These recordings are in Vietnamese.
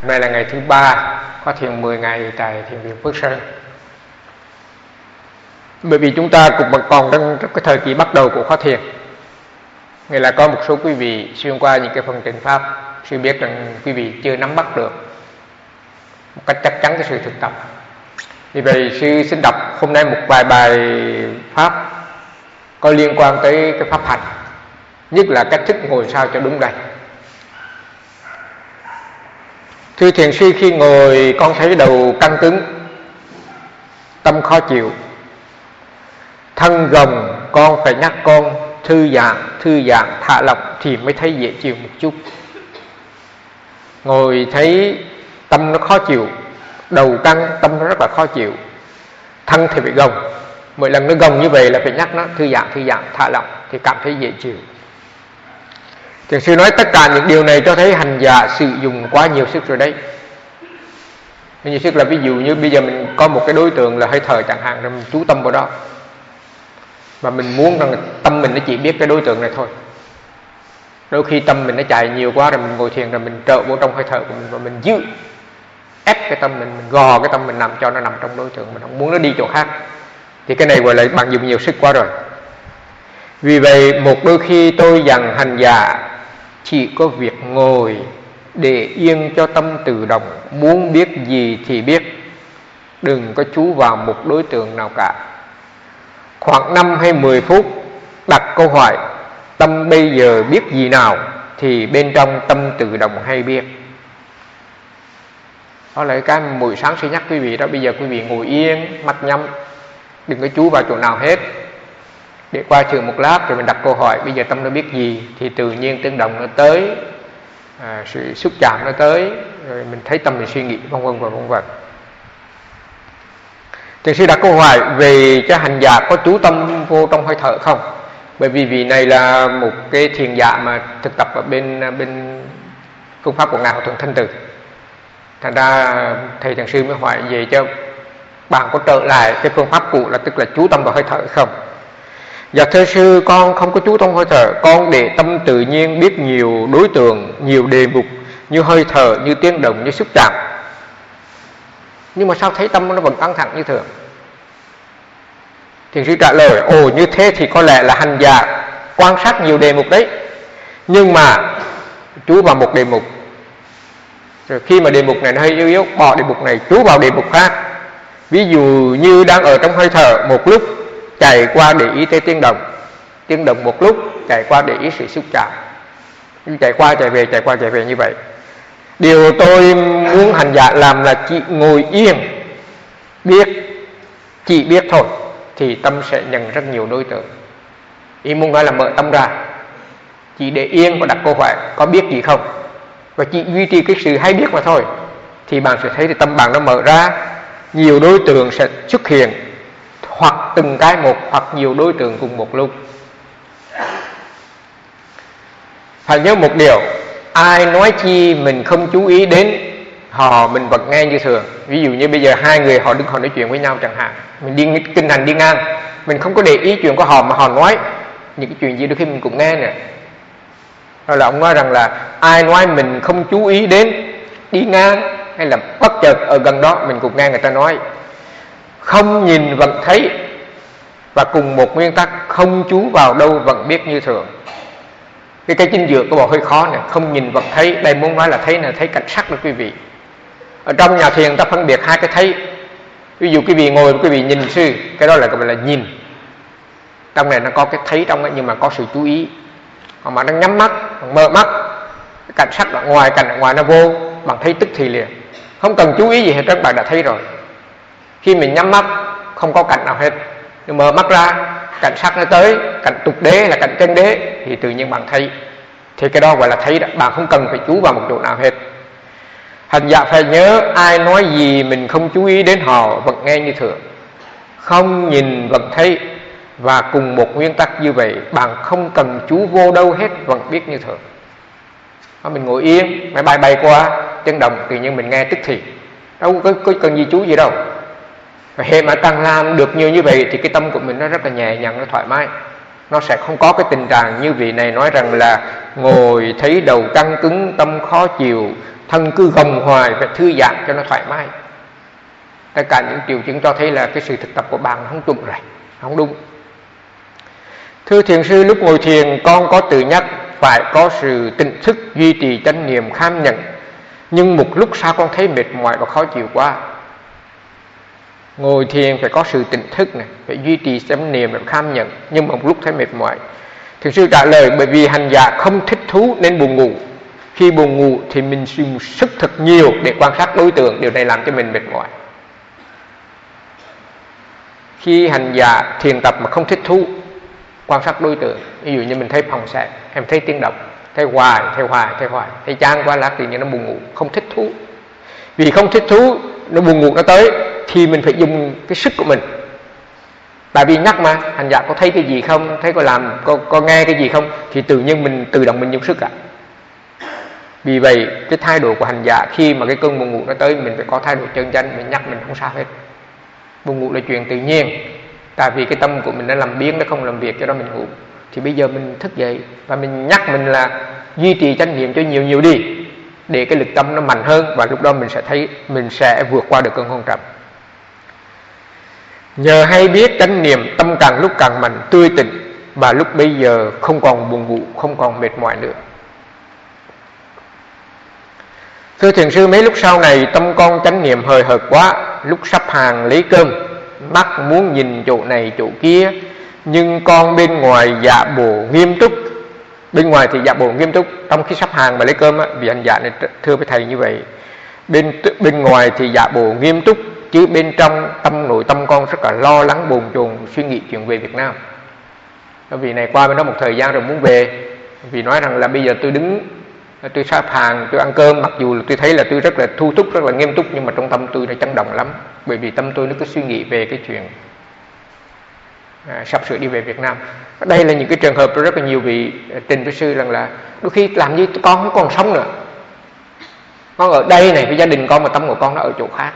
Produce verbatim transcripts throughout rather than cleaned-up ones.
Hôm nay là ngày thứ ba khóa thiền mười ngày tại Thiền viện Phước Sơn. Bởi vì chúng ta cũng còn trong cái thời kỳ bắt đầu của khóa thiền, nghĩa là có một số quý vị xuyên qua những cái phần trình pháp, sư biết rằng quý vị chưa nắm bắt được một cách chắc chắn cái sự thực tập. Vì vậy sư xin đọc hôm nay một vài bài pháp có liên quan tới cái pháp hành, nhất là cách thức ngồi sao cho đúng đây. Thưa thiền sư, khi ngồi con thấy đầu căng cứng, tâm khó chịu, thân gồng, con phải nhắc con thư giãn, thư giãn, thả lỏng thì mới thấy dễ chịu một chút. Ngồi thấy tâm nó khó chịu, đầu căng, tâm nó rất là khó chịu, thân thì bị gồng. Mỗi lần nó gồng như vậy là phải nhắc nó thư giãn, thư giãn, thả lỏng thì cảm thấy dễ chịu. Thiền sư nói tất cả những điều này cho thấy hành giả sử dụng quá nhiều sức rồi đấy. Nhiều sức là ví dụ như bây giờ mình có một cái đối tượng là hơi thở chẳng hạn, rồi mình chú tâm vào đó, và mình muốn rằng tâm mình nó chỉ biết cái đối tượng này thôi. Đôi khi tâm mình nó chạy nhiều quá, rồi mình ngồi thiền rồi mình trợ vô trong hơi thở của mình, và mình giữ ép cái tâm mình, mình gò cái tâm mình nằm cho nó nằm trong đối tượng, mình không muốn nó đi chỗ khác. Thì cái này gọi là bạn dùng nhiều sức quá rồi. Vì vậy một đôi khi tôi dặn hành giả chỉ có việc ngồi để yên cho tâm tự động, muốn biết gì thì biết, đừng có chú vào một đối tượng nào cả. Khoảng năm hay mười phút đặt câu hỏi tâm bây giờ biết gì nào, thì bên trong tâm tự động hay biết. Đó là cái buổi sáng sẽ nhắc quý vị đó. Bây giờ quý vị ngồi yên, mắt nhắm, đừng có chú vào chỗ nào hết, để qua trường một lát rồi mình đặt câu hỏi bây giờ tâm nó biết gì, thì tự nhiên tiếng động nó tới, à, sự xúc chạm nó tới, rồi mình thấy tâm mình suy nghĩ vân vân và vân vân. Thiền sư đặt câu hỏi về cho hành giả có chú tâm vô trong hơi thở không? Bởi vì vị này là một cái thiền giả mà thực tập ở bên bên phương pháp của ngài Hòa Thượng Thanh Từ. Thành ra thầy thiền sư mới hỏi về cho bạn có trở lại cái phương pháp cũ, là tức là chú tâm vào hơi thở không? Dạ thưa sư, con không có chú tâm hơi thở, con để tâm tự nhiên biết nhiều đối tượng, nhiều đề mục như hơi thở, như tiếng động, như xúc chạm. Nhưng mà sao thấy tâm nó vẫn căng thẳng như thường? Thiền sư trả lời, ồ như thế thì có lẽ là hành giả quan sát nhiều đề mục đấy, nhưng mà chú vào một đề mục, rồi khi mà đề mục này nó hơi yếu yếu, bỏ đề mục này chú vào đề mục khác. Ví dụ như đang ở trong hơi thở, một lúc chạy qua để ý tới tiếng động, tiếng động một lúc chạy qua để ý sự xúc chạm, chạy qua chạy về, chạy qua chạy về như vậy. Điều tôi muốn hành giả làm là chỉ ngồi yên, biết, chỉ biết thôi, thì tâm sẽ nhận rất nhiều đối tượng. Ý muốn nói là mở tâm ra, chỉ để yên và đặt câu hỏi có biết gì không, và chỉ duy trì cái sự hay biết mà thôi, thì bạn sẽ thấy thì tâm bạn nó mở ra, nhiều đối tượng sẽ xuất hiện, hoặc từng cái một, hoặc nhiều đối tượng cùng một lúc. Phải nhớ một điều, ai nói chi mình không chú ý đến, họ mình vẫn nghe như thường. Ví dụ như bây giờ hai người họ đứng họ nói chuyện với nhau chẳng hạn, mình đi kinh hành đi ngang, mình không có để ý chuyện của họ mà họ nói những cái chuyện gì đôi khi mình cũng nghe nè. Rồi là ông nói rằng là ai nói mình không chú ý đến, đi ngang hay là bất chợt ở gần đó mình cũng nghe người ta nói. Không nhìn vẫn thấy, và cùng một nguyên tắc, không chú vào đâu vẫn biết như thường. Cái cái chính giữa có bộ hơi khó này, không nhìn vật thấy. Đây muốn nói là thấy là thấy cảnh sắc đó quý vị. Ở trong nhà thiền ta phân biệt hai cái thấy. Ví dụ quý vị ngồi quý vị nhìn sư, cái đó là gọi là nhìn. Trong này nó có cái thấy trong ấy, nhưng mà có sự chú ý. Còn mà đang nhắm mắt, mở mắt, cái cảnh sắc ở ngoài, cảnh ở ngoài nó vô, bạn thấy tức thì liền, không cần chú ý gì hết, các bạn đã thấy rồi. Khi mình nhắm mắt không có cảnh nào hết, nhưng mở mắt ra cảnh sắc nó tới, cảnh tục đế là cảnh chân đế, thì tự nhiên bạn thấy. Thì cái đó gọi là thấy đó, bạn không cần phải chú vào một chỗ nào hết. Hành giả phải nhớ, ai nói gì mình không chú ý đến họ vẫn nghe như thường, không nhìn vẫn thấy. Và cùng một nguyên tắc như vậy, bạn không cần chú vô đâu hết, vẫn biết như thường. Mình ngồi yên, máy bay bay qua, tiếng động tự nhiên mình nghe tức thì, đâu có, có cần gì chú gì đâu. Và hệ mà càng làm được nhiều như vậy thì cái tâm của mình nó rất là nhẹ nhàng, nó thoải mái. Nó sẽ không có cái tình trạng như vị này nói rằng là ngồi thấy đầu căng cứng, tâm khó chịu, thân cứ gồng hoài, phải thư giãn cho nó thoải mái. Tất cả những triệu chứng cho thấy là cái sự thực tập của bạn không đúng rồi, không đúng. Thưa thiền sư, lúc ngồi thiền con có tự nhắc phải có sự tỉnh thức, duy trì chánh niệm kham nhận, nhưng một lúc sau con thấy mệt mỏi và khó chịu quá. Ngồi thiền phải có sự tỉnh thức này, phải duy trì chánh niệm và kham nhận, nhưng một lúc thấy mệt mỏi. Thiền sư trả lời, bởi vì hành giả không thích thú nên buồn ngủ. Khi buồn ngủ thì mình dùng sức thật nhiều để quan sát đối tượng, điều này làm cho mình mệt mỏi. Khi hành giả thiền tập mà không thích thú quan sát đối tượng, ví dụ như mình thấy phòng xạ, em thấy tiếng động, thấy hoài, thấy hoài, thấy hoài, thấy chán quá, lát tự nhiên nó buồn ngủ, không thích thú. Vì không thích thú, nó buồn ngủ nó tới, thì mình phải dùng cái sức của mình. Tại vì nhắc mà, hành giả có thấy cái gì không, thấy có làm, có, có nghe cái gì không, thì tự nhiên mình tự động mình dùng sức ạ. À. Vì vậy, cái thái độ của hành giả khi mà cái cơn buồn ngủ nó tới, mình phải có thái độ chân chánh, mình nhắc mình không sao hết. Buồn ngủ là chuyện tự nhiên, tại vì cái tâm của mình nó làm biến, nó không làm việc, cho đó mình ngủ. Thì bây giờ mình thức dậy và mình nhắc mình là duy trì chánh niệm cho nhiều nhiều đi, để cái lực tâm nó mạnh hơn, và lúc đó mình sẽ thấy mình sẽ vượt qua được cơn hôn trầm. Nhờ hay biết chánh niệm, tâm càng lúc càng mạnh, tươi tỉnh, và lúc bây giờ không còn buồn ngủ, không còn mệt mỏi nữa. Thưa thiền sư, mấy lúc sau này tâm con chánh niệm hời hợt quá, lúc sắp hàng lấy cơm, mắt muốn nhìn chỗ này chỗ kia, nhưng con bên ngoài dạ bộ nghiêm túc. Bên ngoài thì dạ bộ nghiêm túc, trong khi sắp hàng mà lấy cơm á, vì hành giả này thưa với thầy như vậy. Bên bên ngoài thì dạ bộ nghiêm túc, chứ bên trong tâm nội tâm con rất là lo lắng bồn chồn, suy nghĩ chuyện về Việt Nam. Vì này qua bên đó một thời gian rồi muốn về, vì nói rằng là bây giờ tôi đứng, tôi sắp hàng, tôi ăn cơm, mặc dù là tôi thấy là tôi rất là thu túc, rất là nghiêm túc, nhưng mà trong tâm tôi nó chấn động lắm. Bởi vì tâm tôi nó cứ suy nghĩ về cái chuyện à, sắp sửa đi về Việt Nam. Đây là những cái trường hợp rất là nhiều vị trình với sư rằng là đôi khi làm như con không còn sống nữa, con ở đây này với gia đình con mà tâm của con nó ở chỗ khác.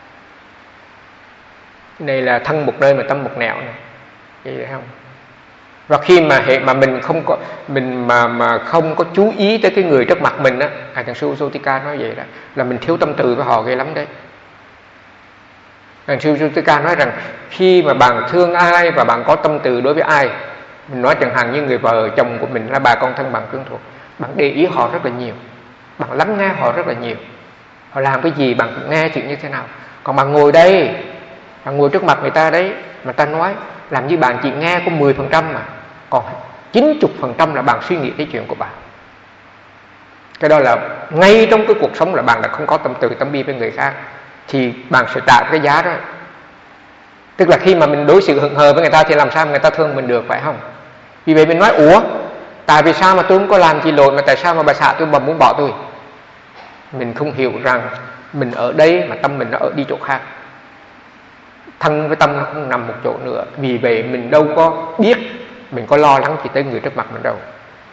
Cái này là thân một nơi mà tâm một nẻo này, vậy không? Và khi mà hệ mà mình không có mình mà mà không có chú ý tới cái người trước mặt mình á, à, thằng sư Sotika nói vậy đó, là mình thiếu tâm từ với họ ghê lắm đấy. Thằng sư Sotika nói rằng khi mà bạn thương ai và bạn có tâm từ đối với ai, mình nói chẳng hạn như người vợ chồng của mình là bà con thân bằng quyến thuộc, bạn để ý họ rất là nhiều, bạn lắng nghe họ rất là nhiều, họ làm cái gì bạn cũng nghe chuyện như thế nào. Còn bạn ngồi đây, bạn ngồi trước mặt người ta đấy, mà ta nói làm như bạn chỉ nghe có mười phần trăm mà, còn chín mươi phần trăm là bạn suy nghĩ cái chuyện của bạn. Cái đó là ngay trong cái cuộc sống là bạn đã không có tâm từ tâm bi với người khác, thì bạn sẽ trả cái giá đó. Tức là khi mà mình đối xử hững hờ với người ta thì làm sao người ta thương mình được, phải không? Vì vậy mình nói, ủa, tại vì sao mà tôi không có làm gì lỗi mà tại sao mà bà xã tôi mà muốn bỏ tôi? Mình không hiểu rằng mình ở đây mà tâm mình nó ở đi chỗ khác, thân với tâm nó không nằm một chỗ nữa. Vì vậy mình đâu có biết, mình có lo lắng gì tới người trước mặt mình đâu.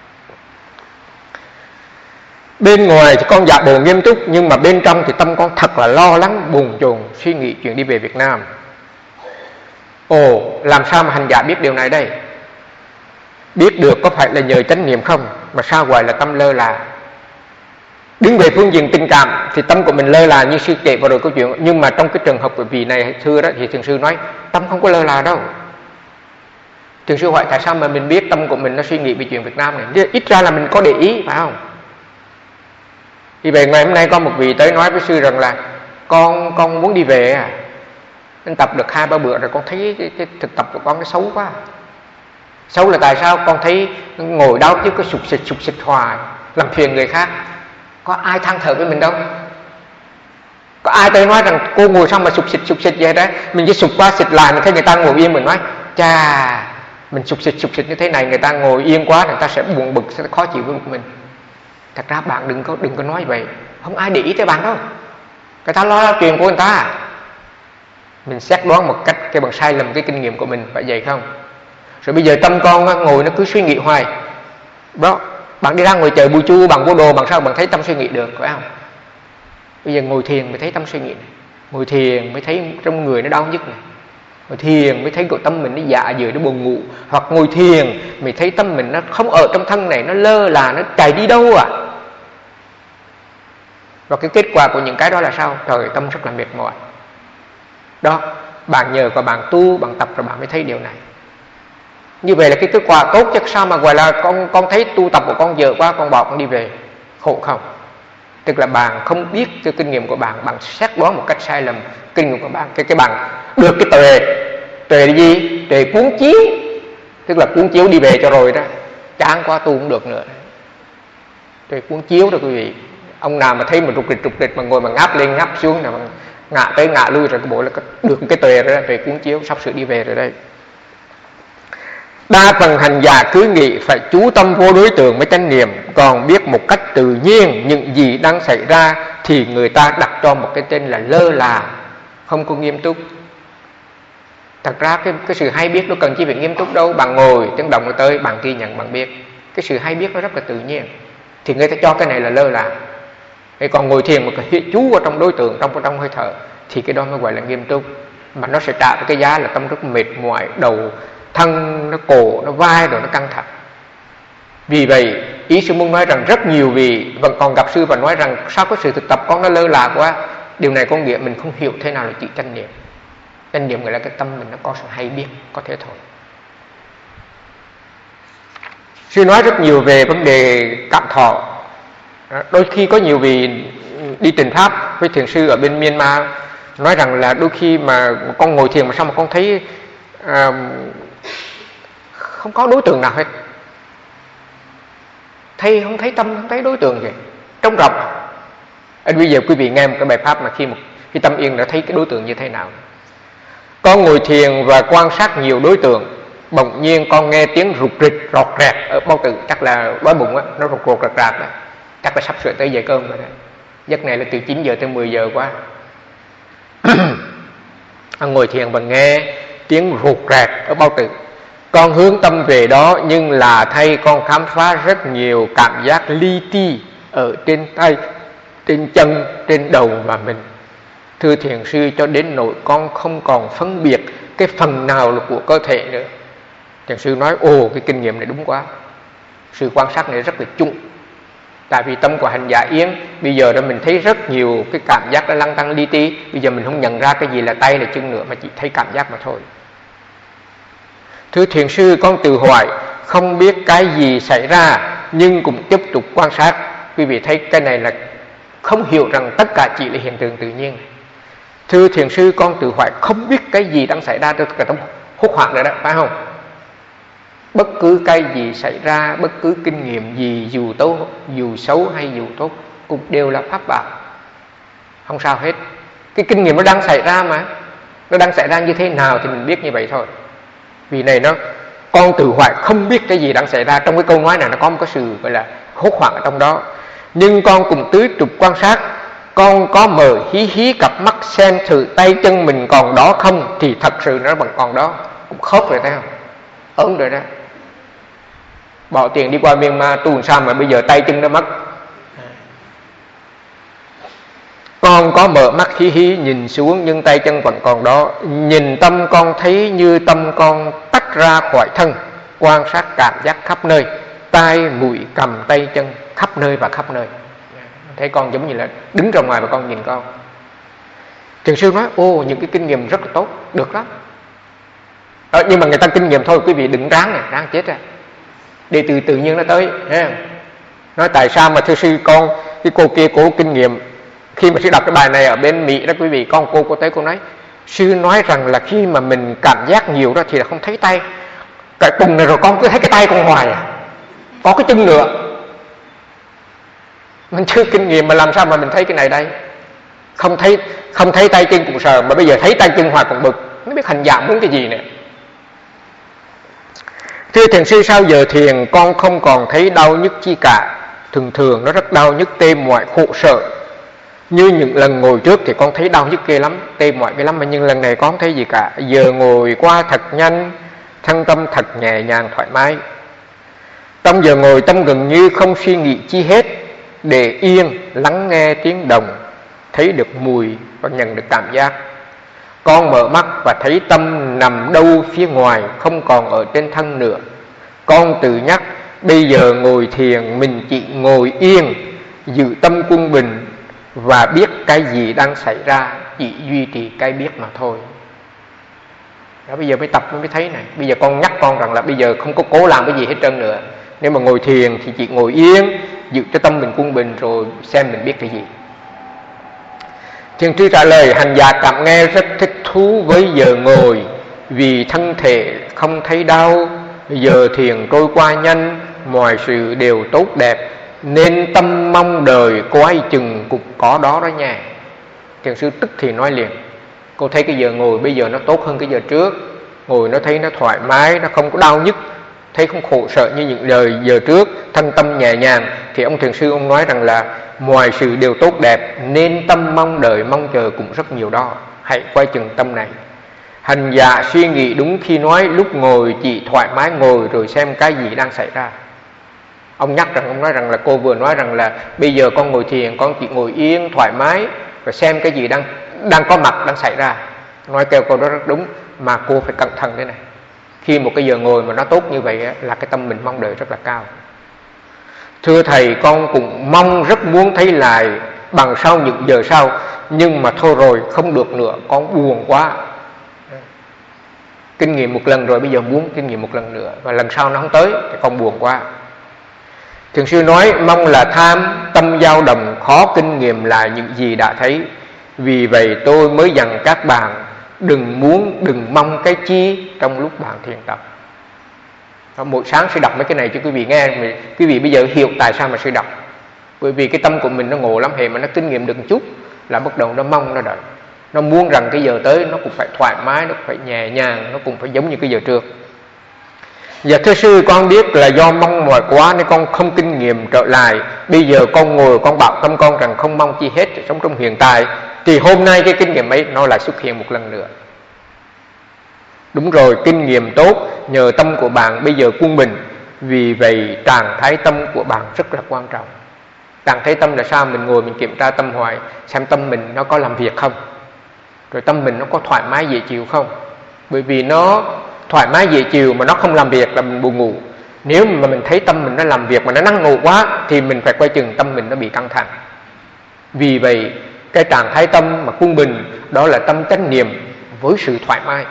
Bên ngoài thì con giả bộ nghiêm túc, nhưng mà bên trong thì tâm con thật là lo lắng, bồn chồn, suy nghĩ chuyện đi về Việt Nam. Ồ, làm sao mà hành giả biết điều này đây? Biết được có phải là nhờ chánh niệm không? Mà sao gọi là tâm lơ là? Đứng về phương diện tình cảm thì tâm của mình lơ là như sư kể vào rồi câu chuyện. Nhưng mà trong cái trường hợp của vị này thưa đó, thì thiền sư nói tâm không có lơ là đâu. Thiền sư hỏi tại sao mà mình biết tâm của mình nó suy nghĩ về chuyện Việt Nam này? Ít ra là mình có để ý, phải không? Vì vậy ngày hôm nay có một vị tới nói với sư rằng là Con con muốn đi về à, nên tập được hai ba bữa rồi con thấy cái, cái thực tập của con nó xấu quá. Xấu là tại sao? Con thấy ngồi đau chứ có sụp xịt sụp xịt hoài, làm phiền người khác. Có ai than thở với mình đâu. Có ai tới nói rằng cô ngồi xong mà sụp xịt sụp xịt vậy đó, mình chỉ sụp qua xịt lại, mình thấy người ta ngồi yên mình nói chà, mình sụp xịt sụp xịt như thế này, người ta ngồi yên quá, người ta sẽ buồn bực, sẽ khó chịu với mình. Thật ra bạn đừng có đừng có nói vậy, không ai để ý tới bạn đâu, người ta lo chuyện của người ta. Mình xét đoán một cách cái bằng sai lầm cái kinh nghiệm của mình, phải vậy không? Rồi bây giờ tâm con ngồi nó cứ suy nghĩ hoài đó. Bạn đi ra ngoài trời bùi chu bằng vô đồ, bằng sao bạn thấy tâm suy nghĩ được, phải không? Bây giờ ngồi thiền mới thấy tâm suy nghĩ này, ngồi thiền mới thấy trong người nó đau nhức này, ngồi thiền mới thấy cái tâm mình nó dạ dời, nó buồn ngủ. Hoặc ngồi thiền mới thấy tâm mình nó không ở trong thân này, nó lơ là, nó chạy đi đâu à. Và cái kết quả của những cái đó là sao? Trời, tâm rất là mệt mỏi. Đó, bạn nhờ có bạn tu, bạn tập rồi bạn mới thấy điều này. Như vậy là cái kết quả tốt, chứ sao mà gọi là con con thấy tu tập của con dở quá, con bỏ con đi về. Khổ không? Tức là bạn không biết cái kinh nghiệm của bạn, bạn xét đoán một cách sai lầm kinh nghiệm của bạn. Cái cái bạn được cái tuệ, tuệ là gì? Tuệ cuốn chiếu, tức là cuốn chiếu đi về cho rồi đó, chán quá tu không được nữa. Tuệ cuốn chiếu đó quý vị. Ông nào mà thấy mình rụt rịch rụt rịch mà ngồi mà ngáp lên ngáp xuống là ngã tới ngã lui rồi, cái bộ là được cái tuệ rồi đó, tuệ cuốn chiếu sắp sửa đi về rồi đây. Đa phần hành giả cứ nghĩ phải chú tâm vô đối tượng mới chánh niệm, còn biết một cách tự nhiên những gì đang xảy ra thì người ta đặt cho một cái tên là lơ là, không có nghiêm túc. Thật ra cái, cái sự hay biết nó cần chi phải nghiêm túc đâu. Bạn ngồi tiếng động nó tới, bạn ghi nhận, bạn biết. Cái sự hay biết nó rất là tự nhiên, thì người ta cho cái này là lơ là. Thế còn ngồi thiền mà hiện chú vào trong đối tượng, trong trong hơi thở, thì cái đó mới gọi là nghiêm túc. Mà nó sẽ trả cái giá là tâm rất mệt mỏi, đầu thân nó cổ, nó vai rồi nó căng thẳng. Vì vậy ý sư muốn nói rằng rất nhiều vị vẫn còn gặp sư và nói rằng sao có sự thực tập con nó lơ là quá. Điều này có nghĩa mình không hiểu thế nào là chữ chánh niệm. Chánh niệm gọi là cái tâm mình nó có sự hay biết, có thế thôi. Sư nói rất nhiều về vấn đề cảm thọ. Đôi khi có nhiều vị đi trình pháp với thiền sư ở bên Myanmar nói rằng là đôi khi mà con ngồi thiền mà sao mà con thấy à, không có đối tượng nào hết, thấy không thấy tâm, không thấy đối tượng gì, trống rỗng. Anh bây giờ quý vị nghe một cái bài pháp mà khi một khi tâm yên đã thấy cái đối tượng như thế nào. Con ngồi thiền và quan sát nhiều đối tượng, bỗng nhiên con nghe tiếng rụt rịch rọt rẹt ở bao tử, chắc là đói bụng á, nó rụt rụt rạc rạc đó, chắc là sắp sửa tới giờ cơm rồi đấy. Giấc này là từ chín giờ tới mười giờ qua. Ngồi thiền và nghe tiếng rụt rẹt ở bao tử, con hướng tâm về đó, nhưng là thay con khám phá rất nhiều cảm giác li ti ở trên tay, trên chân, trên đầu và mình. Thưa thiền sư, cho đến nỗi con không còn phân biệt cái phần nào là của cơ thể nữa. Thiền sư nói, ồ, cái kinh nghiệm này đúng quá. Sự quan sát này rất là chung. Tại vì tâm của hành giả yên, bây giờ đó mình thấy rất nhiều cái cảm giác nó lăng tăng li ti. Bây giờ mình không nhận ra cái gì là tay là chân nữa, mà chỉ thấy cảm giác mà thôi. Thưa thiền sư, con tự hỏi, không biết cái gì xảy ra nhưng cũng tiếp tục quan sát. Quý vị thấy cái này là không hiểu rằng tất cả chỉ là hiện tượng tự nhiên. Thưa thiền sư, con tự hỏi không biết cái gì đang xảy ra, tất cả tâm hốt hoảng rồi đó, phải không? Bất cứ cái gì xảy ra, bất cứ kinh nghiệm gì, dù tốt, dù xấu hay dù tốt, cũng đều là pháp bảo, không sao hết. Cái kinh nghiệm nó đang xảy ra mà, nó đang xảy ra như thế nào thì mình biết như vậy thôi. Vì này nó, con tự hỏi không biết cái gì đang xảy ra. Trong cái câu nói này nó có một cái sự gọi là hốt hoảng ở trong đó. Nhưng con cùng tứ trục quan sát, con có mở hí hí cặp mắt xem thử tay chân mình còn đó không, thì thật sự nó vẫn còn đó. Cũng khớp rồi thấy không? Ớn rồi đó. Bỏ tiền đi qua Myanmar tu làm sao mà bây giờ tay chân nó mất. Con có mở mắt hí hí nhìn xuống nhưng tay chân vẫn còn đó. Nhìn tâm con thấy như tâm con tách ra khỏi thân, quan sát cảm giác khắp nơi, tai, mũi, cầm, tay, chân, khắp nơi và khắp nơi. Thấy con giống như là đứng ra ngoài và con nhìn con. Thiền sư nói, ô, những cái kinh nghiệm rất là tốt, được lắm. Ờ, nhưng mà người ta kinh nghiệm thôi, quý vị đừng ráng này, ráng chết ra. Để từ tự nhiên nó tới. Nói tại sao mà thưa sư con, cái cô kia cổ kinh nghiệm. Khi mà sư đọc cái bài này ở bên Mỹ đó quý vị, con cô cô tới cô nói, sư nói rằng là khi mà mình cảm giác nhiều đó thì là không thấy tay. Cái cùng này rồi con cứ thấy cái tay con hoài à, có cái chân nữa. Mình chưa kinh nghiệm mà làm sao mà mình thấy cái này đây. Không thấy không thấy tay chân cũng sờ, mà bây giờ thấy tay chân hoài còn bực. Không biết hành giả muốn cái gì nữa. Thưa thiền sư, sao giờ thiền con không còn thấy đau nhức chi cả. Thường thường nó rất đau nhức tê mỏi khổ sở. Như những lần ngồi trước thì con thấy đau nhức ghê lắm, tê mỏi ghê lắm, mà nhưng lần này con không thấy gì cả. Giờ ngồi qua thật nhanh, thân tâm thật nhẹ nhàng thoải mái. Trong giờ ngồi tâm gần như không suy nghĩ chi hết, để yên lắng nghe tiếng động, thấy được mùi và nhận được cảm giác. Con mở mắt và thấy tâm nằm đâu phía ngoài, không còn ở trên thân nữa. Con tự nhắc bây giờ ngồi thiền mình chỉ ngồi yên, giữ tâm quân bình và biết cái gì đang xảy ra, chỉ duy trì cái biết mà thôi. Đó, bây giờ mới tập mới thấy này. Bây giờ con nhắc con rằng là bây giờ không có cố làm cái gì hết trơn nữa. Nếu mà ngồi thiền thì chỉ ngồi yên, giữ cho tâm mình quân bình rồi xem mình biết cái gì. Thiền sư trả lời: hành giả cảm nghe rất thích thú với giờ ngồi, vì thân thể không thấy đau, giờ thiền trôi qua nhanh, mọi sự đều tốt đẹp, nên tâm mong đời coi chừng cũng có đó đó nha. Thiền sư tức thì nói liền: cô thấy cái giờ ngồi bây giờ nó tốt hơn cái giờ trước. Ngồi nó thấy nó thoải mái, nó không có đau nhức, thấy không khổ sợ như những đời giờ trước, thân tâm nhẹ nhàng. Thì ông thiền sư ông nói rằng là mọi sự đều tốt đẹp, nên tâm mong đợi mong chờ cũng rất nhiều đó. Hãy quay chừng tâm này. Hành giả suy nghĩ đúng khi nói lúc ngồi chỉ thoải mái ngồi rồi xem cái gì đang xảy ra. Ông nhắc rằng, ông nói rằng là cô vừa nói rằng là bây giờ con ngồi thiền, con chỉ ngồi yên thoải mái rồi xem cái gì đang đang có mặt, đang xảy ra. Nói kêu cô đó rất đúng, mà cô phải cẩn thận thế này. Khi một cái giờ ngồi mà nó tốt như vậy là cái tâm mình mong đợi rất là cao. Thưa thầy, con cũng mong rất muốn thấy lại bằng sau những giờ sau, nhưng mà thôi rồi, không được nữa, con buồn quá. Kinh nghiệm một lần rồi, bây giờ muốn kinh nghiệm một lần nữa, và lần sau nó không tới thì con buồn quá. Thiền sư nói: mong là tham, tâm dao động, khó kinh nghiệm lại những gì đã thấy. Vì vậy tôi mới dặn các bạn đừng muốn, đừng mong cái chi trong lúc bạn thiền tập. Đó, mỗi sáng sư đọc mấy cái này cho quý vị nghe. Quý vị bây giờ hiểu tại sao mà sư đọc. Bởi vì cái tâm của mình nó ngộ lắm, hệ mà nó kinh nghiệm được một chút là bắt đầu nó mong, nó đợi, nó muốn rằng cái giờ tới nó cũng phải thoải mái, nó cũng phải nhẹ nhàng, nó cũng phải giống như cái giờ trước. Dạ thưa sư, con biết là do mong mỏi quá nên con không kinh nghiệm trở lại. Bây giờ con ngồi con bảo tâm con rằng không mong chi hết, sống trong hiện tại, thì hôm nay cái kinh nghiệm ấy nó lại xuất hiện một lần nữa. Đúng rồi, kinh nghiệm tốt nhờ tâm của bạn bây giờ quân bình. Vì vậy trạng thái tâm của bạn rất là quan trọng. Trạng thái tâm là sao? Mình ngồi mình kiểm tra tâm hoài, xem tâm mình nó có làm việc không, rồi tâm mình nó có thoải mái dễ chịu không. Bởi vì nó thoải mái dễ chịu mà nó không làm việc là mình buồn ngủ. Nếu mà mình thấy tâm mình nó làm việc mà nó năng nổ quá thì mình phải quay chừng tâm mình nó bị căng thẳng. Vì vậy cái trạng thái tâm mà quân bình đó là tâm chánh niệm với sự thoải mái.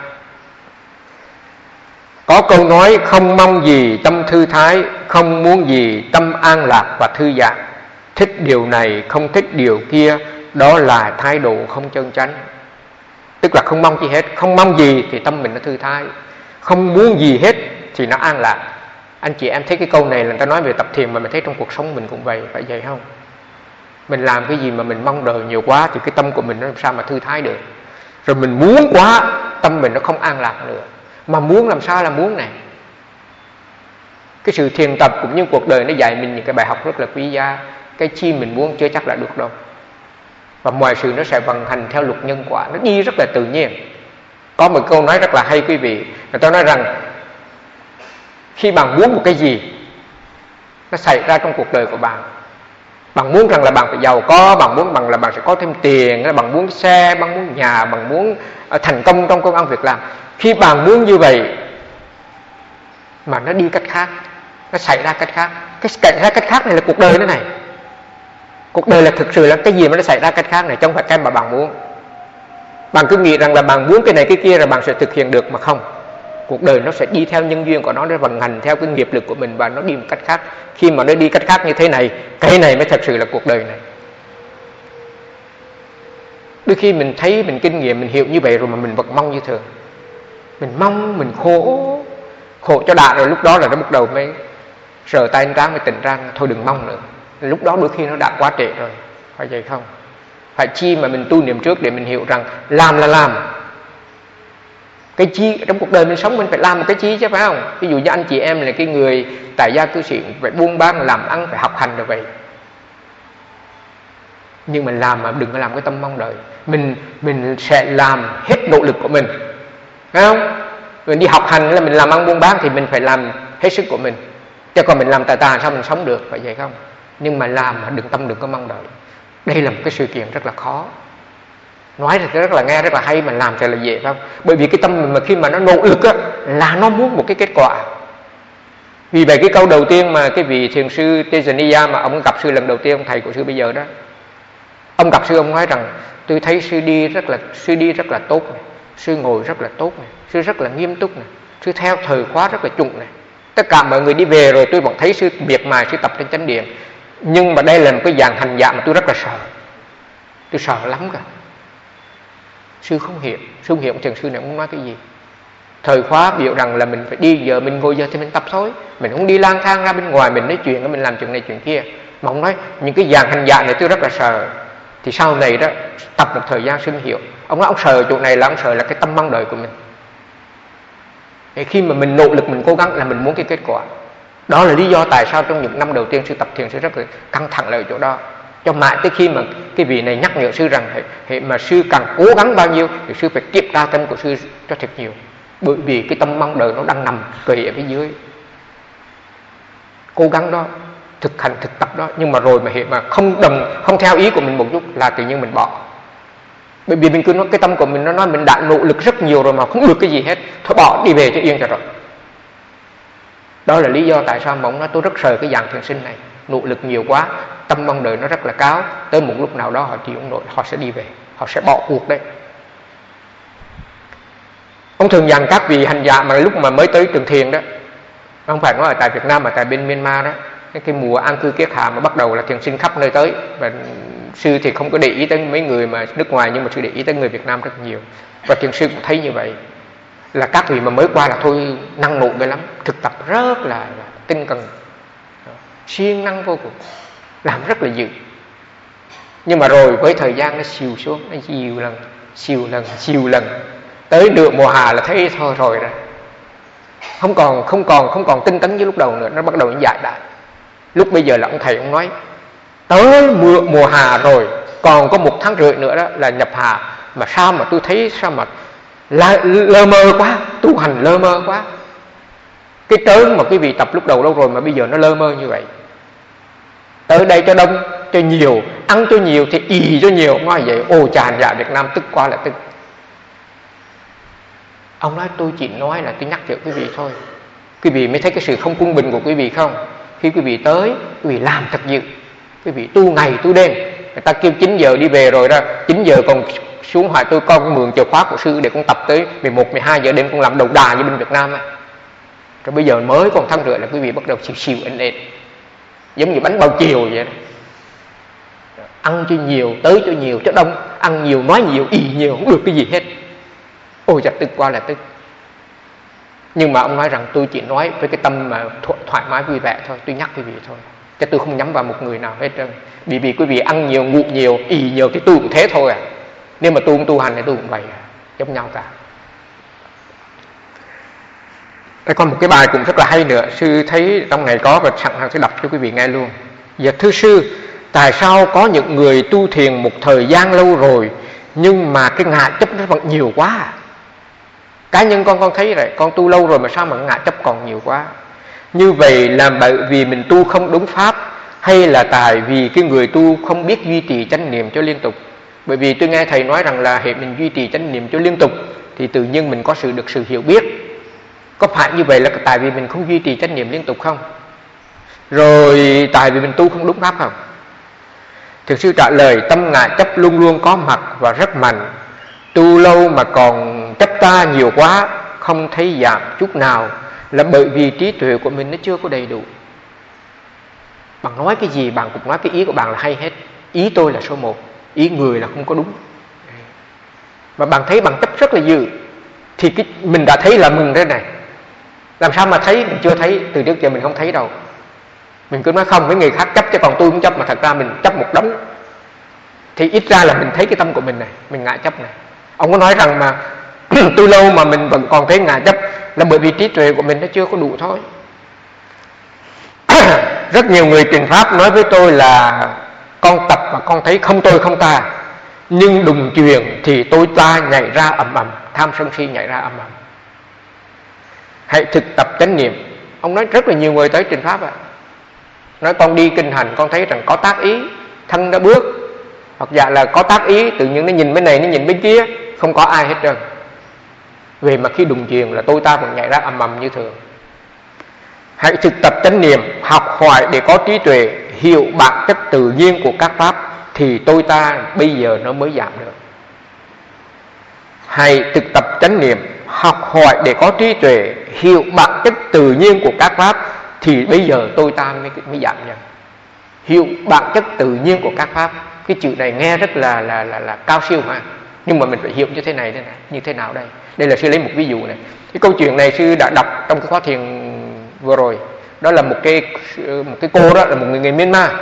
Có câu nói không mong gì tâm thư thái, không muốn gì tâm an lạc và thư giãn. Thích điều này không thích điều kia, đó là thái độ không chân chánh. Tức là không mong gì hết, không mong gì thì tâm mình nó thư thái, không muốn gì hết thì nó an lạc. Anh chị em thấy cái câu này là người ta nói về tập thiền, mà mình thấy trong cuộc sống mình cũng vậy, phải vậy không? Mình làm cái gì mà mình mong đợi nhiều quá thì cái tâm của mình nó làm sao mà thư thái được. Rồi mình muốn quá, tâm mình nó không an lạc nữa. Mà muốn làm sao là muốn này. Cái sự thiền tập cũng như cuộc đời nó dạy mình những cái bài học rất là quý giá. Cái chi mình muốn chưa chắc là được đâu. Và mọi sự nó sẽ vận hành theo luật nhân quả, nó đi rất là tự nhiên. Có một câu nói rất là hay quý vị, người ta nói rằng khi bạn muốn một cái gì nó xảy ra trong cuộc đời của bạn, bạn muốn rằng là bạn phải giàu có, bạn muốn bằng là bạn sẽ có thêm tiền, bạn muốn xe, bạn muốn nhà, bạn muốn thành công trong công ăn việc làm. Khi bạn muốn như vậy mà nó đi cách khác, nó xảy ra cách khác, cái xảy ra cách khác này là cuộc đời nó này. Cuộc đời là thực sự là cái gì mà nó xảy ra cách khác này, chứ không phải cái mà bạn muốn. Bạn cứ nghĩ rằng là bạn muốn cái này cái kia rồi bạn sẽ thực hiện được, mà không. Cuộc đời nó sẽ đi theo nhân duyên của nó, nó vận hành theo cái nghiệp lực của mình và nó đi một cách khác. Khi mà nó đi cách khác như thế này, cái này mới thật sự là cuộc đời này. Đôi khi mình thấy, mình kinh nghiệm, mình hiểu như vậy rồi mà mình vẫn mong như thường. Mình mong, mình khổ, khổ cho đã rồi lúc đó là nó bắt đầu mới sờ tay anh trán, mới tỉnh ra, thôi đừng mong nữa. Lúc đó đôi khi nó đã quá trễ rồi, phải vậy không? Phải chi mà mình tu niệm trước để mình hiểu rằng làm là làm. Cái chi trong cuộc đời mình sống mình phải làm một cái chi chứ, phải không? Ví dụ như anh chị em là cái người tại gia cư sĩ, phải buôn bán, làm ăn, phải học hành rồi vậy. Nhưng mình làm mà đừng có làm cái tâm mong đợi. Mình mình sẽ làm hết nỗ lực của mình, phải không? Mình đi học hành là mình làm ăn buôn bán thì mình phải làm hết sức của mình. Chứ còn mình làm tà tà sao mình sống được, phải vậy không? Nhưng mà làm mà đừng tâm đừng có mong đợi. Đây là một cái sự kiện rất là khó. Nói thì rất là nghe rất là hay, mà làm thì là dễ, phải không? Bởi vì cái tâm mình mà khi mà nó nỗ lực á, là nó muốn một cái kết quả. Vì vậy cái câu đầu tiên mà cái vị thiền sư Tejaniya mà ông gặp sư lần đầu tiên, ông thầy của sư bây giờ đó, Ông gặp sư, ông nói rằng tôi thấy sư đi rất là sư đi rất là tốt này, sư ngồi rất là tốt này, sư rất là nghiêm túc này, sư theo thời khóa rất là chuẩn này. Tất cả mọi người đi về rồi tôi vẫn thấy sư miệt mài sư tập trên chánh điện. Nhưng mà đây là một cái dạng hành giả mà tôi rất là sợ. Tôi sợ lắm cả. Sư không hiểu, sư không hiểu chừng sư này muốn nói cái gì. Thời khóa biểu rằng là mình phải đi, giờ mình ngồi giờ thì mình tập thôi. Mình không đi lang thang ra bên ngoài mình nói chuyện, mình làm chuyện này chuyện kia. Mà ông nói những cái dạng hành giả này tôi rất là sợ. Thì sau này đó tập một thời gian sư mới hiểu. Ông nói ông sợ chỗ này là ông sợ là cái tâm mong đợi của mình. Thì khi mà mình nỗ lực mình cố gắng là mình muốn cái kết quả. Đó là lý do tại sao trong những năm đầu tiên sư tập thiền sư rất là căng thẳng lại ở chỗ đó. Cho mãi tới khi mà cái vị này nhắc nhở sư rằng hệ mà sư càng cố gắng bao nhiêu thì sư phải kiểm tra tâm của sư cho thật nhiều. Bởi vì cái tâm mong đợi nó đang nằm kề ở phía dưới. Cố gắng đó, thực hành thực tập đó, nhưng mà rồi mà hệ mà không đồng không theo ý của mình một chút là tự nhiên mình bỏ. Bởi vì mình cứ nói cái tâm của mình nó nói mình đã nỗ lực rất nhiều rồi mà không được cái gì hết, thôi bỏ đi về cho yên cho rồi. Đó là lý do tại sao mà ông nói tôi rất sợ cái dạng thiền sinh này, nỗ lực nhiều quá, tâm mong đợi nó rất là cao, tới một lúc nào đó họ chịu không nổi, họ sẽ đi về, họ sẽ bỏ cuộc đấy. Ông thường dặn các vị hành giả mà lúc mà mới tới trường thiền đó, không phải nói ở tại Việt Nam mà tại bên Myanmar đó, cái mùa an cư kiết hạ mà bắt đầu là thiền sinh khắp nơi tới, và sư thì không có để ý tới mấy người mà nước ngoài, nhưng mà sư để ý tới người Việt Nam rất nhiều, và thiền sư cũng thấy như vậy, là các vị mà mới qua là thôi năng nổ ghê lắm, thực tập rất là, là tinh cần, siêng năng vô cùng, làm rất là dữ. Nhưng mà rồi với thời gian nó xìu xuống, nó xìu lần, xìu lần, xìu lần, tới nửa mùa hạ là thấy thôi rồi rồi, không còn không còn không còn tinh tấn như lúc đầu nữa, nó bắt đầu nó dại đại. Lúc bây giờ là ông thầy ông nói tới mùa mùa hạ rồi, còn có một tháng rưỡi nữa đó là nhập hạ, mà sao mà tôi thấy sao mà lơ, lơ mơ quá, tu hành lơ mơ quá. Cái trớn mà quý vị tập lúc đầu đâu rồi mà bây giờ nó lơ mơ như vậy. Tới đây cho đông, cho nhiều, ăn cho nhiều thì ì cho nhiều. Nói vậy, ô chà dạ Việt Nam tức quá là tức. Ông nói tôi chỉ nói là tôi nhắc nhở quý vị thôi. Quý vị mới thấy cái sự không quân bình của quý vị không? Khi quý vị tới, quý vị làm thật dữ. Quý vị tu ngày tu đêm. Người ta kêu chín giờ đi về rồi đó, chín giờ còn xuống hỏi tôi con mượn chìa khóa của sư để con tập tới mười một, mười hai giờ đêm con làm đầu đà như bên Việt Nam ấy. Rồi bây giờ mới còn tháng rưỡi là quý vị bắt đầu xìu xìu inh ệt, giống như bánh bao chiều vậy đó. Ăn cho nhiều, tới cho nhiều, cho đông, ăn nhiều, nói nhiều, ì nhiều, không được cái gì hết. Ôi chặt tức qua là tức. Nhưng mà ông nói rằng tôi chỉ nói với cái tâm mà thoải mái vui vẻ thôi, tôi nhắc quý vị thôi, chứ tôi không nhắm vào một người nào hết trơn. Vì vì quý vị ăn nhiều, ngủ nhiều, ì nhiều thì tôi cũng thế thôi à. Nếu mà tôi không tu hành thì tôi cũng vậy à, giống nhau cả. Đây còn một cái bài cũng rất là hay nữa, sư thấy trong ngày có và sẵn sàng sẽ đọc cho quý vị nghe luôn. Dạ thưa sư, tại sao có những người tu thiền một thời gian lâu rồi nhưng mà cái ngã chấp nó vẫn nhiều quá à? Cá nhân con con thấy rồi, con tu lâu rồi mà sao mà ngã chấp còn nhiều quá? Như vậy là bởi vì mình tu không đúng pháp, hay là tại vì cái người tu không biết duy trì chánh niệm cho liên tục? Bởi vì tôi nghe thầy nói rằng là hệ mình duy trì chánh niệm cho liên tục thì tự nhiên mình có sự được sự hiểu biết. Có phải như vậy là tại vì mình không duy trì chánh niệm liên tục không? Rồi tại vì mình tu không đúng pháp không? Thiền sư trả lời tâm ngã chấp luôn luôn có mặt và rất mạnh. Tu lâu mà còn chấp ta nhiều quá, không thấy giảm chút nào, là bởi vì trí tuệ của mình nó chưa có đầy đủ. Bạn nói cái gì bạn cũng nói cái ý của bạn là hay hết. Ý tôi là số một, ý người là không có đúng. Mà bạn thấy bạn chấp rất là dữ thì cái, mình đã thấy là mừng thế này. Làm sao mà thấy mình chưa thấy? Từ trước giờ mình không thấy đâu. Mình cứ nói không với người khác chấp chứ còn tôi không chấp, mà thật ra mình chấp một đống. Thì ít ra là mình thấy cái tâm của mình này, mình ngã chấp này. Ông có nói rằng mà tu lâu mà mình vẫn còn thấy ngã chấp là bởi vì trí tuệ của mình nó chưa có đủ thôi. Rất nhiều người truyền pháp nói với tôi là con tập mà con thấy không tôi không ta, nhưng đùng truyền thì tôi ta nhảy ra ầm ầm, tham sân si nhảy ra ầm ầm. Hãy thực tập chánh niệm. Ông nói rất là nhiều người tới truyền pháp ạ. À. Nói con đi kinh hành con thấy rằng có tác ý, thân đã bước, hoặc dạ là có tác ý, tự nhiên nó nhìn bên này nó nhìn bên kia, không có ai hết trơn. Về mà khi đùng truyền là tôi ta vẫn nhảy ra ầm ầm như thường. Hãy thực tập chánh niệm, học hỏi để có trí tuệ, hiểu bản chất tự nhiên của các pháp, thì tôi ta bây giờ nó mới giảm được. Hãy thực tập chánh niệm, học hỏi để có trí tuệ, hiểu bản chất tự nhiên của các pháp, thì bây giờ tôi ta mới, mới giảm dần. Hiểu bản chất tự nhiên của các pháp. Cái chữ này nghe rất là là là, là cao siêu mà, nhưng mà mình phải hiểu như thế này thế này, như thế nào đây? Đây là sư lấy một ví dụ này. Cái câu chuyện này sư đã đọc trong cái khóa thiền vừa rồi. Đó là một cái một cái cô, đó là một người người Myanmar.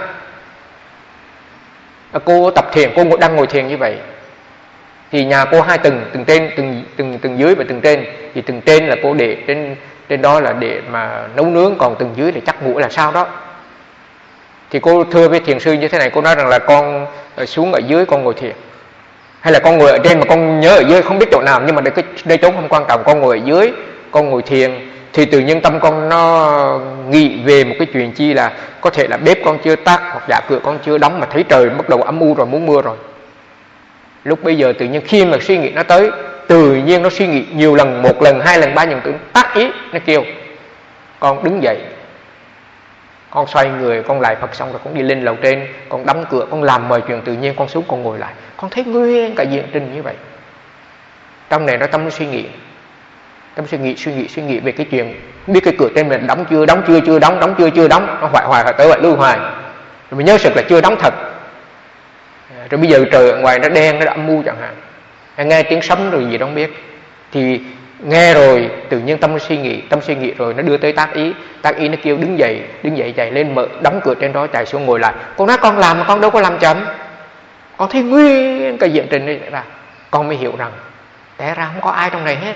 Cô tập thiền, cô đang ngồi thiền như vậy. Thì nhà cô hai tầng, tầng trên, tầng tầng tầng dưới và tầng trên. Thì tầng trên là cô để trên trên đó là để mà nấu nướng, còn tầng dưới thì chắc ngủ là sao đó. Thì cô thưa với thiền sư như thế này, cô nói rằng là con xuống ở dưới con ngồi thiền, hay là con ngồi ở trên mà con nhớ ở dưới không biết chỗ nào, nhưng mà đây, đây trốn không quan trọng, con ngồi ở dưới con ngồi thiền, thì tự nhiên tâm con nó nghĩ về một cái chuyện chi là có thể là bếp con chưa tắt, hoặc dạ cửa con chưa đóng mà thấy trời bắt đầu âm u rồi, muốn mưa rồi. Lúc bây giờ tự nhiên khi mà suy nghĩ nó tới, tự nhiên nó suy nghĩ nhiều lần, một lần, hai lần, ba lần, cứ tác ý, nó kêu con đứng dậy, con xoay người, con lại Phật xong rồi con đi lên lầu trên, con đóng cửa, con làm mọi chuyện, tự nhiên con xuống con ngồi lại, con thấy nguyên cả diện trình như vậy. Trong này nó tâm nó suy nghĩ, tâm suy nghĩ, suy nghĩ, suy nghĩ về cái chuyện biết cái cửa trên mình đóng chưa, đóng chưa, chưa đóng, đóng chưa, chưa đóng, nó hoài hoài hoài tới vậy lưu hoài. Rồi mình nhớ sự là chưa đóng thật. Rồi bây giờ trời ở ngoài nó đen, nó âm mưu chẳng hạn, nghe tiếng sấm rồi gì đó không biết, thì nghe rồi tự nhiên tâm suy nghĩ, tâm suy nghĩ rồi nó đưa tới tác ý, tác ý nó kêu đứng dậy, đứng dậy chạy lên mở đóng cửa trên đó, chạy xuống ngồi lại. Con nói con làm mà con đâu có làm chậm, con thấy nguyên cái diện trình này ra, con mới hiểu rằng té ra không có ai trong này hết.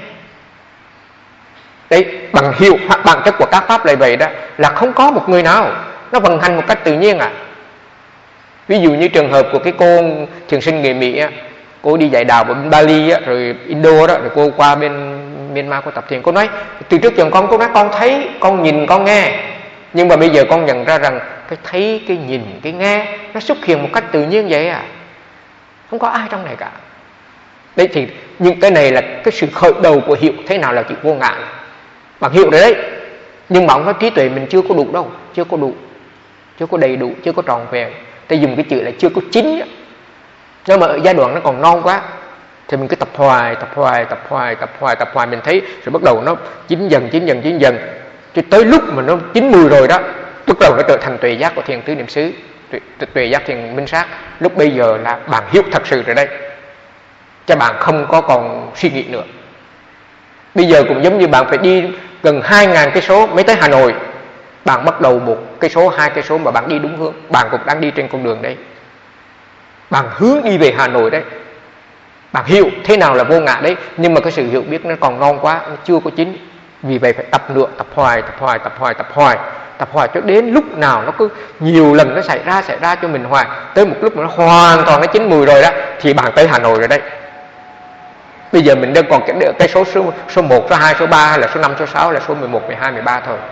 Đấy, bằng hiệu hoặc bản chất của các pháp là vậy đó, là không có một người nào, nó vận hành một cách tự nhiên à. Ví dụ như trường hợp của cái cô thiền sinh người Mỹ á, cô đi dạy đạo ở bên Bali á, rồi Indo đó, rồi cô qua bên Myanmar cô tập thiền. Cô nói từ trước giờ con, cô nói con thấy, con nhìn, con nghe, nhưng mà bây giờ con nhận ra rằng cái thấy, cái nhìn, cái nghe nó xuất hiện một cách tự nhiên vậy à, không có ai trong này cả. Đấy thì những cái này là cái sự khởi đầu của hiệu thế nào là chữ vô ngã. Bằng hiệu rồi đấy, nhưng mà ông nói trí tuệ mình chưa có đủ đâu, chưa có đủ, chưa có đầy đủ, chưa có tròn vẹn. Ta dùng cái chữ là chưa có chín á. Nếu mà ở giai đoạn nó còn non quá thì mình cứ tập hoài, tập hoài, tập hoài, tập hoài, tập hoài, mình thấy rồi bắt đầu nó chín dần, chín dần, chín dần, cho tới lúc mà nó chín mùi rồi đó, bắt đầu nó trở thành tuệ giác của thiền tứ niệm xứ, tuệ, tuệ giác thiền minh sát. Lúc bây giờ là bạn hiểu thật sự rồi đây, cho bạn không có còn suy nghĩ nữa. Bây giờ cũng giống như bạn phải đi gần hai ngàn cây số mới tới Hà Nội, bạn bắt đầu một cây số, hai cây số mà bạn đi đúng hướng, bạn cũng đang đi trên con đường đấy, bạn hướng đi về Hà Nội đấy, bạn hiểu thế nào là vô ngã đấy, nhưng mà cái sự hiểu biết nó còn non quá, nó chưa có chín. Vì vậy phải tập nữa, tập hoài, tập hoài, tập hoài, tập hoài, tập hoài cho đến lúc nào nó cứ nhiều lần nó xảy ra, xảy ra cho mình hoài, tới một lúc mà nó hoàn toàn nó chín mùi rồi đó, thì bạn tới Hà Nội rồi đấy. Bây giờ mình đang còn cái, cái số, số số một, số hai, số ba, hay là số năm, số sáu, hay là số mười một, mười hai, mười ba thôi.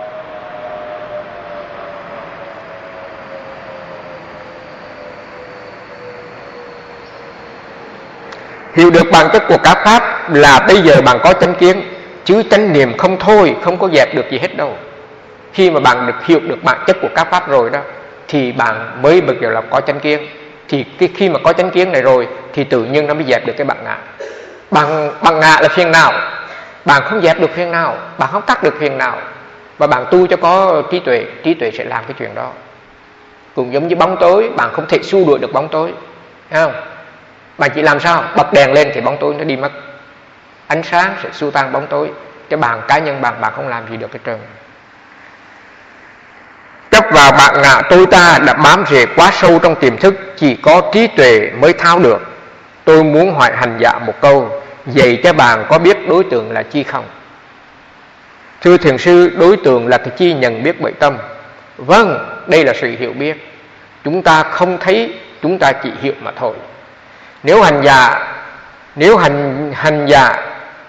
Hiểu được bản chất của các pháp là bây giờ bạn có chánh kiến, chứ chánh niệm không thôi, không có dẹp được gì hết đâu. Khi mà bạn được hiểu được bản chất của các pháp rồi đó, thì bạn mới bây giờ là có chánh kiến. Thì cái khi mà có chánh kiến này rồi thì tự nhiên nó mới dẹp được cái bản ngã. Bằng bằng ngã là phiền não, bạn không dẹp được phiền não, bạn không cắt được phiền não, và bạn tu cho có trí tuệ, trí tuệ sẽ làm cái chuyện đó. Cũng giống như bóng tối, bạn không thể xua đuổi được bóng tối, thấy không? Bạn chỉ làm sao bật đèn lên thì bóng tối nó đi mất, ánh sáng sẽ xua tan bóng tối. Cho bạn cá nhân bạn, bạn không làm gì được cái trơn. Chấp vào bạn ngã tôi ta đã bám rễ quá sâu trong tiềm thức, chỉ có trí tuệ mới tháo được. Tôi muốn hỏi hành giả một câu, dạy cho bạn có biết đối tượng là chi không? Thưa thiền sư, đối tượng là cái chi nhận biết bởi tâm. Vâng, đây là sự hiểu biết. Chúng ta không thấy, chúng ta chỉ hiểu mà thôi. Nếu hành giả, nếu hành hành giả,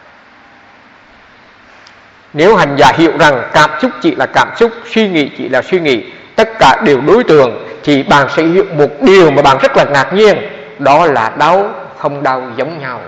nếu hành giả hiểu rằng cảm xúc chỉ là cảm xúc, suy nghĩ chỉ là suy nghĩ, tất cả đều đối tượng, thì bạn sẽ hiểu một điều mà bạn rất là ngạc nhiên, đó là đau không đau giống nhau.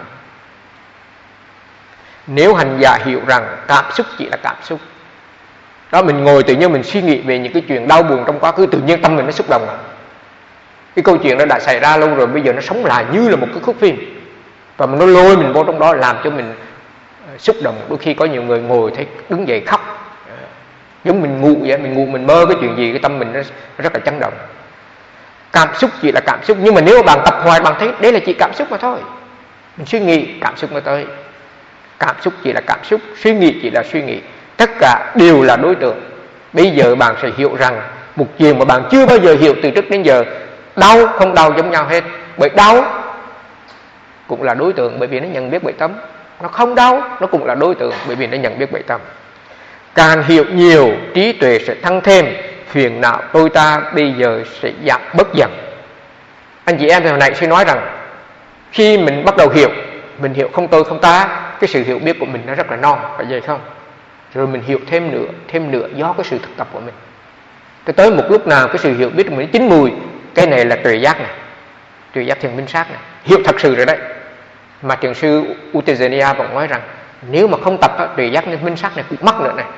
Nếu hành giả hiểu rằng cảm xúc chỉ là cảm xúc, đó, mình ngồi tự nhiên mình suy nghĩ về những cái chuyện đau buồn trong quá khứ, tự nhiên tâm mình nó xúc động. Cái câu chuyện đó đã xảy ra lâu rồi, bây giờ nó sống lại như là một cái khúc phim, và nó lôi mình vô trong đó, làm cho mình xúc động. Đôi khi có nhiều người ngồi thấy đứng dậy khóc, giống mình ngủ vậy, mình ngủ mình mơ cái chuyện gì, cái tâm mình nó rất là chấn động. Cảm xúc chỉ là cảm xúc, nhưng mà nếu bạn tập hoài bạn thấy đấy là chỉ cảm xúc mà thôi. Mình suy nghĩ cảm xúc mới tới. Cảm xúc chỉ là cảm xúc, suy nghĩ chỉ là suy nghĩ, tất cả đều là đối tượng. Bây giờ bạn sẽ hiểu rằng một chuyện mà bạn chưa bao giờ hiểu từ trước đến giờ, đau không đau giống nhau hết. Bởi đau cũng là đối tượng, bởi vì nó nhận biết bởi tâm. Nó không đau, nó cũng là đối tượng, bởi vì nó nhận biết bởi tâm. Càng hiểu nhiều, trí tuệ sẽ tăng thêm, phiền não tôi ta bây giờ sẽ giảm bớt dần. Anh chị em hồi nãy sẽ nói rằng khi mình bắt đầu hiểu, mình hiểu không tôi không ta, cái sự hiểu biết của mình nó rất là non, phải vậy không? Rồi mình hiểu thêm nữa, thêm nữa do cái sự thực tập của mình. Tới tới một lúc nào cái sự hiểu biết của mình chín mùi, cái này là tuệ giác này, tuệ giác thiền minh sát này, hiểu thật sự rồi đấy. Mà thiền sư Uttajaniya vẫn nói rằng nếu mà không tập tuệ giác minh sát này cũng mất nữa này.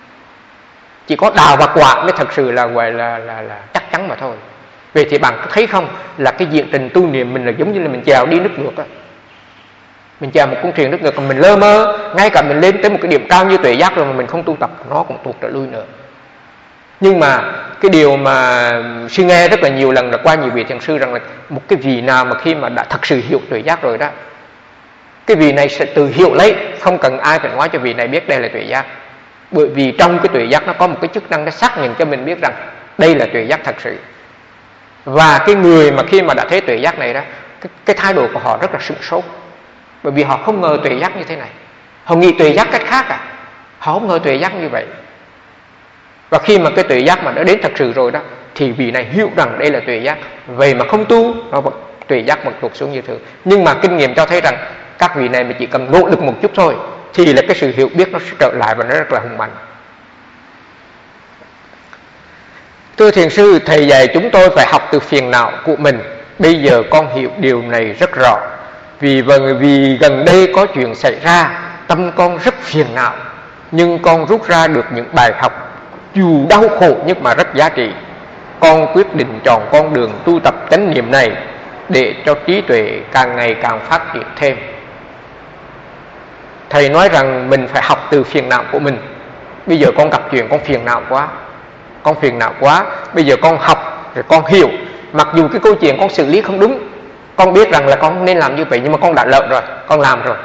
Chỉ có đào và quả mới thật sự là gọi là, là, là chắc chắn mà thôi. Vậy thì bạn thấy không, là cái diện trình tu niệm mình là giống như là mình chèo đi nước ngược đó. Mình chèo một con thuyền nước ngược, còn mình lơ mơ, ngay cả mình lên tới một cái điểm cao như tuệ giác rồi mà mình không tu tập, nó cũng tuột trở lui nữa. Nhưng mà cái điều mà suy nghe rất là nhiều lần là qua nhiều vị thiền sư rằng là một cái vị nào mà khi mà đã thật sự hiểu tuệ giác rồi đó, cái vị này sẽ tự hiểu lấy, không cần ai phải nói cho vị này biết đây là tuệ giác. Bởi vì trong cái tuệ giác nó có một cái chức năng nó xác nhận cho mình biết rằng đây là tuệ giác thật sự. Và cái người mà khi mà đã thấy tuệ giác này đó, cái, cái thái độ của họ rất là sửng sốt. Bởi vì họ không ngờ tuệ giác như thế này. Họ nghĩ tuệ giác cách khác à. Họ không ngờ tuệ giác như vậy. Và khi mà cái tuệ giác mà đã đến thật sự rồi đó, thì vị này hiểu rằng đây là tuệ giác. Vậy mà không tu, nó vẫn, tuệ giác vẫn tụt xuống như thường. Nhưng mà kinh nghiệm cho thấy rằng các vị này mà chỉ cần nỗ lực một chút thôi, thì là cái sự hiểu biết nó sẽ trở lại và nó rất là hùng mạnh. Thưa thiền sư, thầy dạy chúng tôi phải học từ phiền não của mình. Bây giờ con hiểu điều này rất rõ. Vì, vì gần đây có chuyện xảy ra, tâm con rất phiền não, nhưng con rút ra được những bài học dù đau khổ nhưng mà rất giá trị. Con quyết định chọn con đường tu tập chánh niệm này để cho trí tuệ càng ngày càng phát triển thêm. Thầy nói rằng mình phải học từ phiền não của mình. Bây giờ con gặp chuyện con phiền não quá, con phiền não quá, bây giờ con học rồi con hiểu. Mặc dù cái câu chuyện con xử lý không đúng, con biết rằng là con nên làm như vậy, nhưng mà con đã lợn rồi, con làm rồi.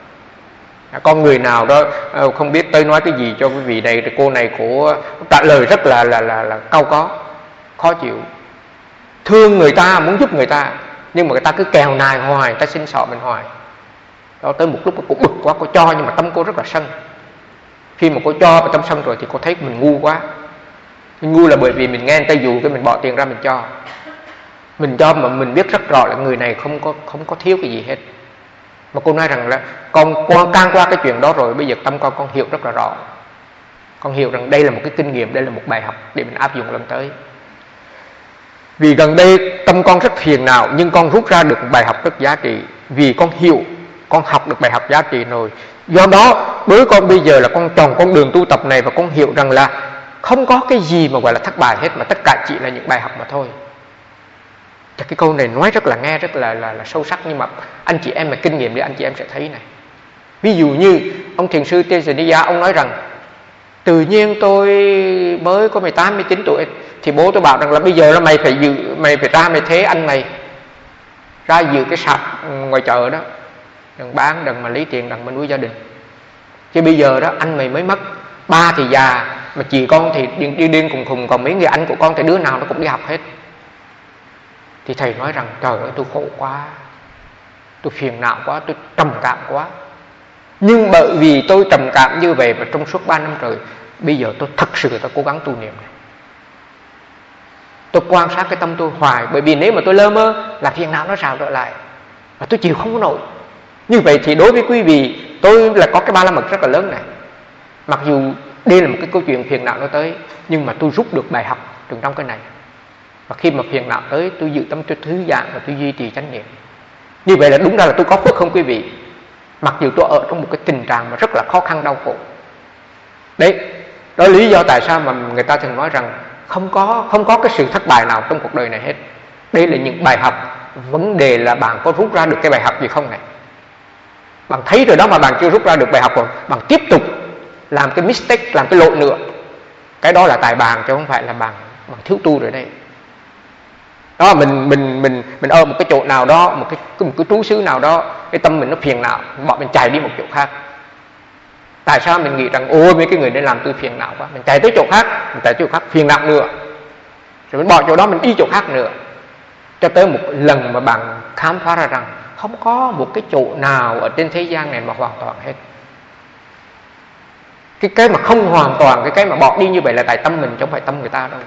Con người nào đó không biết tới nói cái gì cho cái vị này, cô này của trả lời rất là là là, là cau có, khó chịu. Thương người ta, muốn giúp người ta, nhưng mà người ta cứ kèo nài hoài, người ta xin sọ mình hoài. Đó, tới một lúc cô bực quá, cô cho, nhưng mà tâm cô rất là sân. Khi mà cô cho và tâm sân rồi thì cô thấy mình ngu quá. Mình ngu là bởi vì mình nghe người ta dụ cái mình bỏ tiền ra mình cho. Mình cho mà mình biết rất rõ là người này không có không có thiếu cái gì hết. Mà cô nói rằng là con qua can qua cái chuyện đó rồi, bây giờ tâm con con hiểu rất là rõ. Con hiểu rằng đây là một cái kinh nghiệm, đây là một bài học để mình áp dụng lần tới. Vì gần đây tâm con rất phiền não, nhưng con rút ra được một bài học rất giá trị. Vì con hiểu, con học được bài học giá trị rồi. Do đó đối với con bây giờ là con chọn con đường tu tập này, và con hiểu rằng là không có cái gì mà gọi là thất bại hết, mà tất cả chỉ là những bài học mà thôi. Thì cái câu này nói rất là nghe rất là, là, là sâu sắc, nhưng mà anh chị em mà kinh nghiệm thì anh chị em sẽ thấy này. Ví dụ như ông thiền sư Uttajaniya, ông nói rằng tự nhiên tôi mới có mười tám, mười chín tuổi thì bố tôi bảo rằng là bây giờ là mày phải dự, mày phải ra mày thế anh mày ra dự cái sạp ngoài chợ đó, đừng bán, đừng mà lấy tiền, đừng mà nuôi gia đình. Chứ bây giờ đó anh mày mới mất, ba thì già mà chị con thì điên điên, điên cùng khùng, còn mấy người anh của con thì đứa nào nó cũng đi học hết. Thì thầy nói rằng trời ơi tôi khổ quá, tôi phiền não quá, tôi trầm cảm quá. Nhưng bởi vì tôi trầm cảm như vậy và trong suốt ba năm trời, bây giờ tôi thật sự tôi cố gắng tu niệm này. Tôi quan sát cái tâm tôi hoài, bởi vì nếu mà tôi lơ mơ là phiền não nó rào trở lại và tôi chịu không có nổi. Như vậy thì đối với quý vị, tôi là có cái ba la mật rất là lớn này. Mặc dù đây là một cái câu chuyện phiền não nó tới, nhưng mà tôi rút được bài học từ trong cái này. Và khi mà phiền não tới, tôi giữ tâm tôi thư giãn và tôi duy trì chánh niệm. Như vậy là đúng ra là tôi có phước không quý vị? Mặc dù tôi ở trong một cái tình trạng mà rất là khó khăn đau khổ. Đấy, đó là lý do tại sao mà người ta thường nói rằng không có, không có cái sự thất bại nào trong cuộc đời này hết. Đây là những bài học. Vấn đề là bạn có rút ra được cái bài học gì không này? Bạn thấy rồi đó mà bạn chưa rút ra được bài học rồi, bạn tiếp tục làm cái mistake, làm cái lỗi nữa, cái đó là tại bạn chứ không phải là bạn bạn thiếu tu rồi đây. Đó, mình mình mình mình ở một cái chỗ nào đó, một cái một cái trú xứ nào đó, cái tâm mình nó phiền não, bọn mình chạy đi một chỗ khác. Tại sao mình nghĩ rằng ôi mấy cái người nên làm tôi phiền não quá, mình chạy tới chỗ khác, mình chạy chỗ khác phiền não nữa, rồi mình bỏ chỗ đó mình đi chỗ khác nữa, cho tới một lần mà bạn khám phá ra rằng không có một cái chỗ nào ở trên thế gian này mà hoàn toàn hết. Cái cái mà không hoàn toàn, cái cái mà bỏ đi như vậy là tại tâm mình chứ không phải tâm người ta đâu.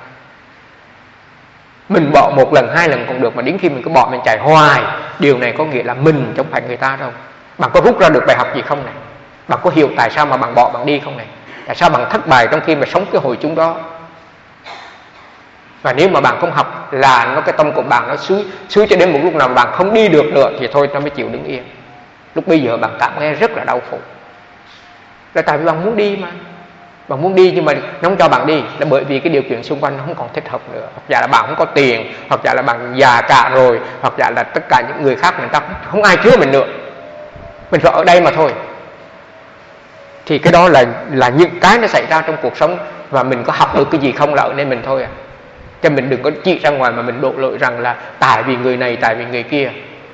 Mình bỏ một lần hai lần còn được, mà đến khi mình cứ bỏ mình chạy hoài, điều này có nghĩa là mình chứ không phải người ta đâu. Bạn có rút ra được bài học gì không này? Bạn có hiểu tại sao mà bạn bỏ bạn đi không này? Tại sao bạn thất bại trong khi mà sống cái hồi chúng đó? Và nếu mà bạn không học là nó cái tâm của bạn nó xứ xứ cho đến một lúc nào mà bạn không đi được nữa thì thôi nó mới chịu đứng yên. Lúc bây giờ bạn cảm nghe rất là đau khổ. Là tại vì bạn muốn đi mà. Bạn muốn đi nhưng mà nó không cho bạn đi, là bởi vì cái điều kiện xung quanh nó không còn thích hợp nữa. Hoặc giả là bạn không có tiền, hoặc giả là bạn già cả rồi, hoặc giả là tất cả những người khác người ta không ai chứa mình nữa. Mình phải ở đây mà thôi. Thì cái đó là là những cái nó xảy ra trong cuộc sống, và mình có học được cái gì không là ở nên mình thôi à. Cho mình đừng có chỉ ra ngoài mà mình đổ lỗi rằng là tại vì người này, tại vì người kia.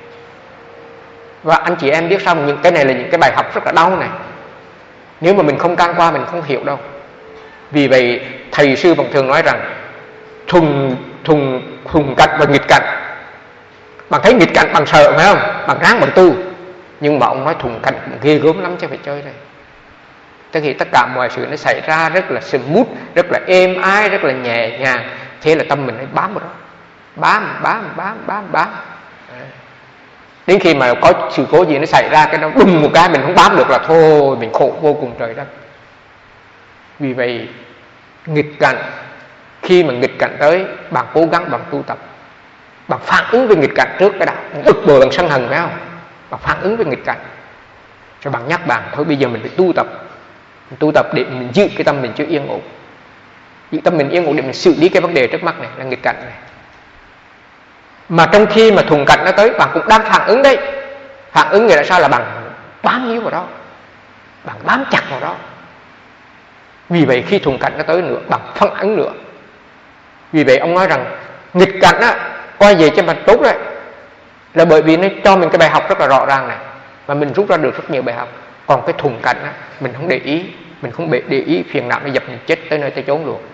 Và anh chị em biết sao, những cái này là những cái bài học rất là đau này. Nếu mà mình không can qua mình không hiểu đâu. Vì vậy thầy sư vẫn thường nói rằng thùng thùng thùng cảnh và nghịch cảnh. Bạn thấy nghịch cảnh bạn sợ phải không? Bạn ráng bạn tu. Nhưng mà ông nói thùng cảnh cũng ghê gớm lắm chứ phải chơi đây. Tức thì tất cả mọi sự nó xảy ra rất là smooth, rất là êm ái, rất là nhẹ nhàng. Thế là tâm mình nó bám vào đó. Bám, bám, bám, bám, bám. Đến khi mà có sự cố gì nó xảy ra, cái nó đùng một cái mình không bám được là thôi, mình khổ vô cùng trời đất. Vì vậy nghịch cảnh, khi mà nghịch cảnh tới, bạn cố gắng bạn tu tập, bạn phản ứng với nghịch cảnh trước cái đã. Ức bờ bằng sân hận phải không? Bạn phản ứng với nghịch cảnh, rồi bạn nhắc bạn thôi bây giờ mình phải tu tập, mình tu tập để mình giữ cái tâm mình chưa yên ổn, giữ tâm mình yên ổn để mình xử lý cái vấn đề trước mắt này là nghịch cảnh này. Mà trong khi mà thuận cảnh nó tới, bạn cũng đang phản ứng đấy. Phản ứng nghĩa là sao? Là bạn bám víu vào đó, bạn bám chặt vào đó. Vì vậy khi thuận cảnh nó tới nữa, bạn phản ứng nữa. Vì vậy ông nói rằng nghịch cảnh á, coi về cho mình tốt đấy, là bởi vì nó cho mình cái bài học rất là rõ ràng này, và mình rút ra được rất nhiều bài học. Còn cái thuận cảnh á, mình không để ý, mình không để ý, phiền não nó dập mình chết tới nơi tới chốn luôn.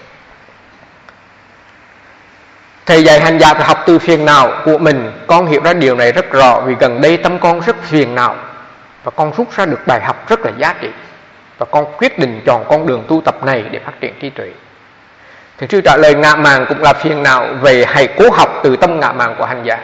Thầy dạy hành giả phải học từ phiền não của mình. Con hiểu ra điều này rất rõ, vì gần đây tâm con rất phiền não, và con rút ra được bài học rất là giá trị, và con quyết định chọn con đường tu tập này để phát triển trí tuệ. Thiền sư trả lời ngạ mạn cũng là phiền não, về hãy cố học từ tâm ngạ mạn của hành giả.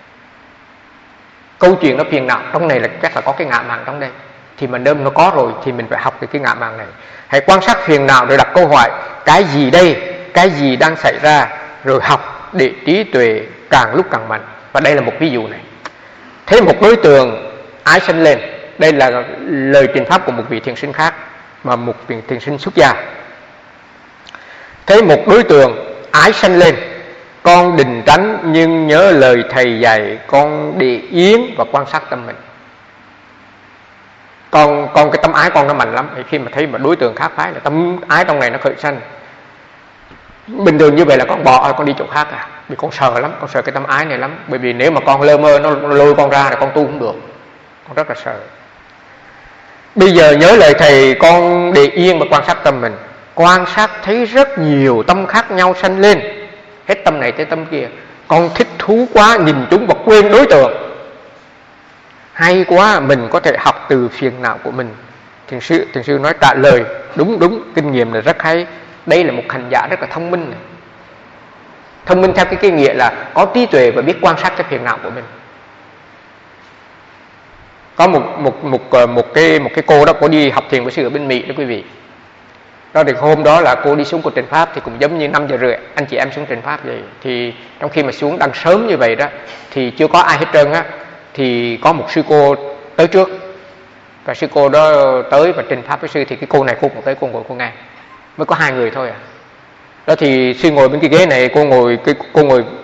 Câu chuyện nó phiền não, trong này là chắc là có cái ngạ mạn trong đây. Thì mình đâm nó có rồi thì mình phải học cái ngạ mạn này. Hãy quan sát phiền não rồi đặt câu hỏi, cái gì đây, cái gì đang xảy ra, rồi học để trí tuệ càng lúc càng mạnh. Và đây là một ví dụ này. Thế một đối tượng ái sanh lên, đây là lời truyền pháp của một vị thiền sinh khác, mà một vị thiền sinh xuất gia. Thế một đối tượng ái sanh lên, con định tránh nhưng nhớ lời thầy dạy, con để yên và quan sát tâm mình. Con, con cái tâm ái con nó mạnh lắm. Thì khi mà thấy một đối tượng khác phái là tâm ái trong này nó khởi sanh, bình thường như vậy là con bỏ, con đi chỗ khác à. Vì con sợ lắm, con sợ cái tâm ái này lắm. Bởi vì nếu mà con lơ mơ nó lôi con ra thì con tu không được, con rất là sợ. Bây giờ nhớ lời thầy, con để yên và quan sát tâm mình. Quan sát thấy rất nhiều tâm khác nhau sanh lên, hết tâm này tới tâm kia. Con thích thú quá, nhìn chúng và quên đối tượng. Hay quá, mình có thể học từ phiền não của mình. Thiền sư, thiền sư nói trả lời đúng đúng, kinh nghiệm là rất hay. Đây là một hành giả rất là thông minh này. Thông minh theo cái, cái nghĩa là có trí tuệ và biết quan sát cái phiền não của mình. Có một một một một cái một cái cô đó, cô đi học thiền với sư ở bên Mỹ đó quý vị. Đó thì hôm đó là cô đi xuống của trình pháp, thì cũng giống như năm giờ rưỡi anh chị em xuống trình pháp vậy. Thì trong khi mà xuống đang sớm như vậy đó, thì chưa có ai hết trơn á, thì có một sư cô tới trước, và sư cô đó tới và trình pháp với sư, thì cái cô này cô cũng tới, cô ngồi cô nghe, mới có hai người thôi à. Đó thì sư ngồi bên cái ghế này, cô ngồi cái cô ngồi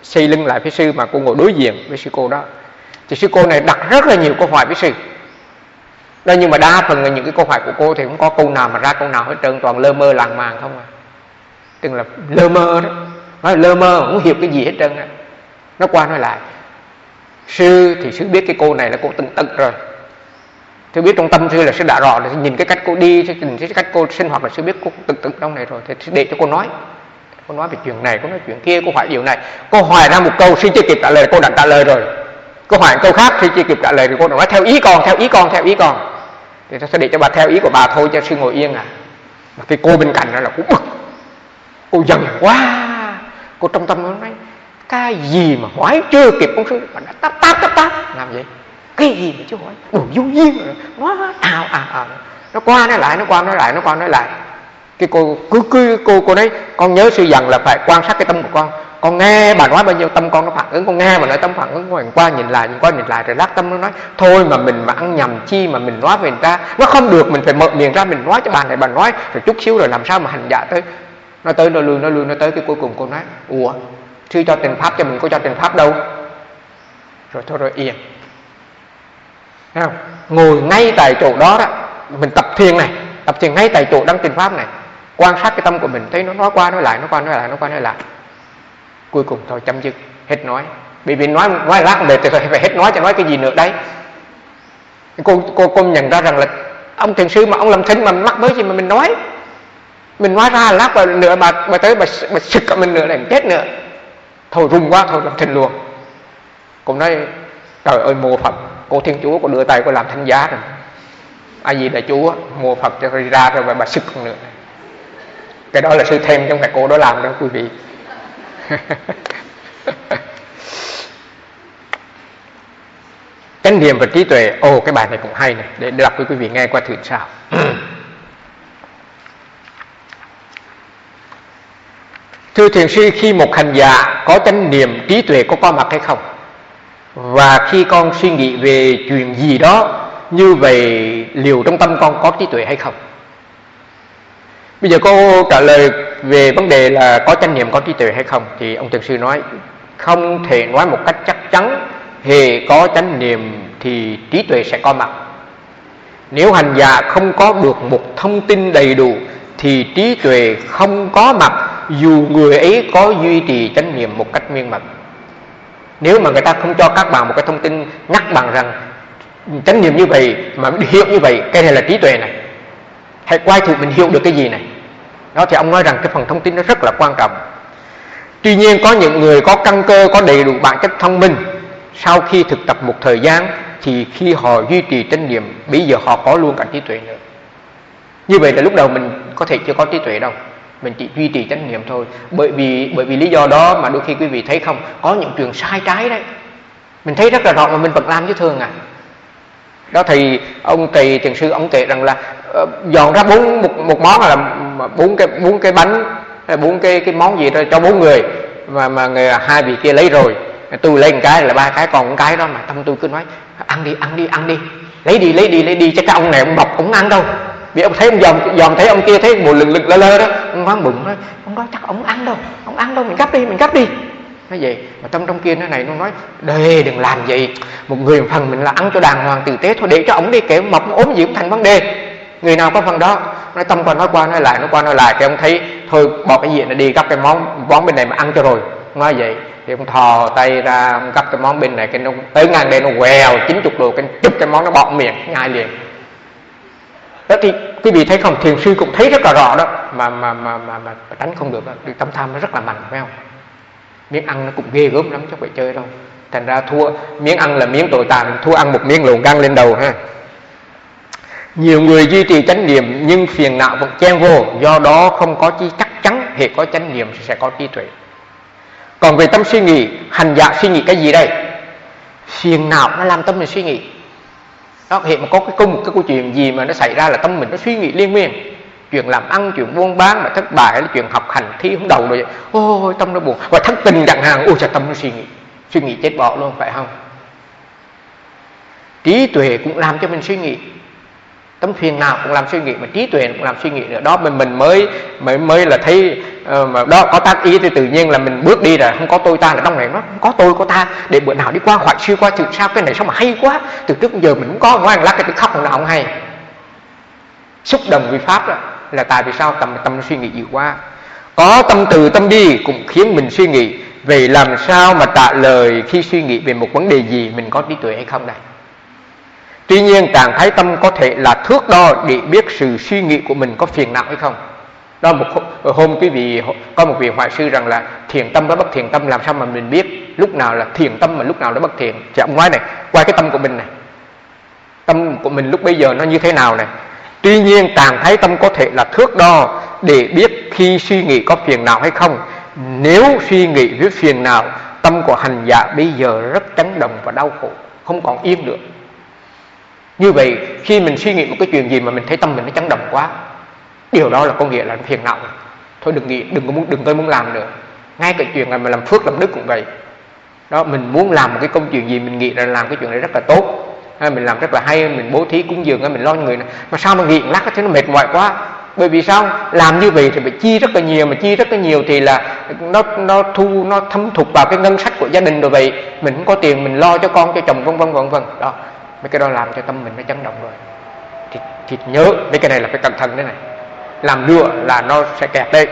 xây lưng lại với sư mà cô ngồi đối diện với sư cô đó, thì sư cô này đặt rất là nhiều câu hỏi với sư đó, nhưng mà đa phần là những cái câu hỏi của cô thì không có câu nào mà ra câu nào hết trơn, toàn lơ mơ làng màng không à, tức là lơ mơ đó, nói lơ mơ không hiểu cái gì hết trơn á. Nó qua nói lại, sư thì sư biết cái cô này là cô từng tật rồi, sư biết trong tâm sư là sư đã rõ rồi, nhìn cái cách cô đi, nhìn cái cách cô sinh hoạt là sư biết cô từng tật trong này rồi, thì sư để cho cô nói, cô nói về chuyện này, cô nói chuyện kia, cô hỏi điều này, cô hỏi ra một câu sư chưa kịp trả lời cô đã trả lời rồi, cô hỏi câu khác sư chưa kịp trả lời thì cô đã nói theo ý con, theo ý con, theo ý con, thì tôi sẽ để cho bà theo ý của bà thôi cho sư ngồi yên à. Mà cái cô bên cạnh đó là cô bực, cô giận quá, cô trong tâm nó nói cái gì mà hỏi chưa kịp ông sư mà đã táp táp táp táp làm vậy, cái gì mà chưa hỏi, đồ vô duyên rồi, nó ào ào ào, nó qua nói lại, nó qua nói lại, nó qua nói lại. Cái cô cứ cứ cô cô nói con nhớ sư dặn là phải quan sát cái tâm của con, con nghe bà nói bao nhiêu tâm con nó phản ứng, con nghe mà nói tâm phản ứng, con qua nhìn lại, nhìn qua nhìn lại rồi lát tâm nó nói thôi mà mình mà ăn nhầm chi mà mình nói về người ta, nó không được, mình phải mở miệng ra mình nói cho bà này bà nói rồi chút xíu rồi làm sao mà hành giả tới, nó tới nó lui nó lui nó tới cái cuối cùng cô nói ủa sư cho tiền pháp cho mình, có cho tiền pháp đâu, rồi thôi rồi yên. Thấy không? Ngồi ngay tại chỗ đó đó, mình tập thiền này, tập thiền ngay tại chỗ đăng tiền pháp này, quan sát cái tâm của mình, thấy nó nói qua nói lại, nó qua nói lại, nó qua nói lại, cuối cùng thôi chấm dứt, hết nói. Bởi vì nói nói lát mệt thì phải hết nói, cho nói cái gì nữa đấy. Cô cô cô nhận ra rằng là ông thiền sư mà ông làm thinh mà mắc mới gì mà mình nói, mình nói ra lát rồi nữa bà bà tới bà, bà xịt cả mình nữa là mình chết nữa, thôi rung quá thôi làm thinh luôn. Cô nói trời ơi mô Phật, cô Thiên Chúa cô đưa tay cô làm thánh giá rồi, ai gì là Chúa mô Phật cho ra rồi bà, bà xịt con nữa. Cái đó là sư thêm trong cái cô đó làm đó quý vị. Chánh niệm và trí tuệ, ồ cái bài này cũng hay này, để đọc với quý vị nghe qua thử sao. Thưa thiền sư, khi một hành giả có chánh niệm trí tuệ có có mặt hay không? Và khi con suy nghĩ về chuyện gì đó như vậy, liệu trong tâm con có trí tuệ hay không? Bây giờ cô trả lời về vấn đề là có chánh niệm có trí tuệ hay không, thì ông thiền sư nói không thể nói một cách chắc chắn hề có chánh niệm thì trí tuệ sẽ có mặt. Nếu hành giả không có được một thông tin đầy đủ thì trí tuệ không có mặt, dù người ấy có duy trì chánh niệm một cách miên mật. Nếu mà người ta không cho các bạn một cái thông tin nhắc bạn rằng chánh niệm như vậy mà hiểu như vậy, cái này là trí tuệ này, hãy quay thử mình hiểu được cái gì này đó, thì ông nói rằng cái phần thông tin nó rất là quan trọng. Tuy nhiên có những người có căn cơ, có đầy đủ bản chất thông minh, sau khi thực tập một thời gian thì khi họ duy trì chánh niệm, bây giờ họ có luôn cả trí tuệ nữa. Như vậy là lúc đầu mình có thể chưa có trí tuệ đâu, mình chỉ duy trì chánh niệm thôi. Bởi vì bởi vì lý do đó mà đôi khi quý vị thấy không, có những chuyện sai trái đấy, mình thấy rất là rõ mà mình vẫn làm chứ thường à. Đó thì ông thầy thiền sư ông kể rằng là uh, dọn ra bốn một, một món là bốn cái bốn cái bánh, bốn cái cái món gì đó cho bốn người, mà mà người, hai vị kia lấy rồi, tôi lấy một cái là ba cái, còn một cái đó mà tâm tôi cứ nói ăn đi ăn đi ăn đi, lấy đi lấy đi lấy đi, chắc cái ông này ông bọc ông ăn đâu. Vì ông thấy ông dòm dòm thấy ông kia thấy mùi lừng lừng lơ lơ đó, ông hoang bụng nói ông nói chắc ông ăn đâu, ông ăn đâu, mình gấp đi mình gấp đi. Nói vậy mà tâm trong kia nó này nó nói đây đừng làm vậy, một người một phần mình là ăn cho đàng hoàng tử tế thôi, để cho ổng đi kẻo mọc ốm gì cũng thành vấn đề. Người nào có phần đó, nói tâm qua nói qua nói lại nói qua nói lại, cái ông thấy thôi bỏ cái gì nó đi gấp cái món món bên này mà ăn cho rồi. Nói vậy thì ông thò tay ra ông gấp cái món bên này, cái nó tới ngang đây nó quèo chín chục đồ, cái chụp cái món nó bọt miệng ngay liền. Đó thì quý vị thấy không, thiền sư cũng thấy rất là rõ đó, mà mà mà mà, mà tránh không được đó. Tâm tham nó rất là mạnh, phải không? Miếng ăn nó cũng ghê gớm lắm chứ không phải chơi đâu. Thành ra thua miếng ăn là miếng tội tàn, thua ăn một miếng lồn găng lên đầu ha. Nhiều người duy trì chánh niệm nhưng phiền não vẫn chen vô, do đó không có chi chắc chắn hệ có chánh niệm sẽ có trí tuệ. Còn về tâm suy nghĩ, hành giả suy nghĩ cái gì đây? Phiền não nó làm tâm mình suy nghĩ. Đó, hệ mà có cái câu một cái câu chuyện gì mà nó xảy ra là tâm mình nó suy nghĩ liên miên. Chuyện làm ăn, chuyện buôn bán mà thất bại, hay là chuyện học hành thi không đầu rồi, ôi tâm nó buồn. Và thất tình chẳng hạn, ôi trời tâm nó suy nghĩ, suy nghĩ chết bỏ luôn, phải không? Trí tuệ cũng làm cho mình suy nghĩ. Tâm phiền não cũng làm suy nghĩ, mà trí tuệ cũng làm suy nghĩ nữa. Đó mình mình mới mới mới là thấy uh, mà đó có tác ý thì tự nhiên là mình bước đi rồi, không có tôi ta là trong này, nó không có tôi có ta. Để bữa nào đi qua hỏi siêu qua chừng sao cái này sao mà hay quá, từ trước giờ mình cũng có, ngoài lát cái tôi khóc nào không hay. Xúc động vì pháp đó là tại vì sao tâm tâm suy nghĩ nhiều quá. Có tâm từ tâm đi cũng khiến mình suy nghĩ. Vậy làm sao mà trả lời khi suy nghĩ về một vấn đề gì mình có trí tuệ hay không đây? Tuy nhiên trạng thái tâm có thể là thước đo để biết sự suy nghĩ của mình có phiền não hay không. Đó một hôm quý vị có một vị hoại sư rằng là thiện tâm với bất thiện tâm, làm sao mà mình biết lúc nào là thiện tâm mà lúc nào là bất thiện. Thì ông nói này, qua cái tâm của mình này, tâm của mình lúc bây giờ nó như thế nào này. Tuy nhiên trạng thái tâm có thể là thước đo để biết khi suy nghĩ có phiền não hay không. Nếu suy nghĩ với phiền não, tâm của hành giả bây giờ rất chấn động và đau khổ, không còn yên được. Như vậy khi mình suy nghĩ một cái chuyện gì mà mình thấy tâm mình nó chấn động quá, điều đó là có nghĩa là phiền não. Thôi đừng nghĩ, đừng có muốn, đừng tôi muốn làm nữa. Ngay cái chuyện này mà làm phước làm đức cũng vậy. Đó, mình muốn làm một cái công chuyện gì mình nghĩ là làm cái chuyện này rất là tốt, hay mình làm rất là hay, mình bố thí cúng dường, mình lo cho người này, mà sao mà nghĩ lát cái thứ nó mệt mỏi quá. Bởi vì sao? Làm như vậy thì phải chi rất là nhiều, mà chi rất là nhiều thì là nó nó thu nó thâm thục vào cái ngân sách của gia đình rồi. Vậy mình không có tiền mình lo cho con cho chồng vân vân vân vân. Đó, mấy cái đó làm cho tâm mình nó chấn động rồi. Thì, thì nhớ mấy cái này là phải cẩn thận đấy này. Làm nữa là nó sẽ kẹt đây.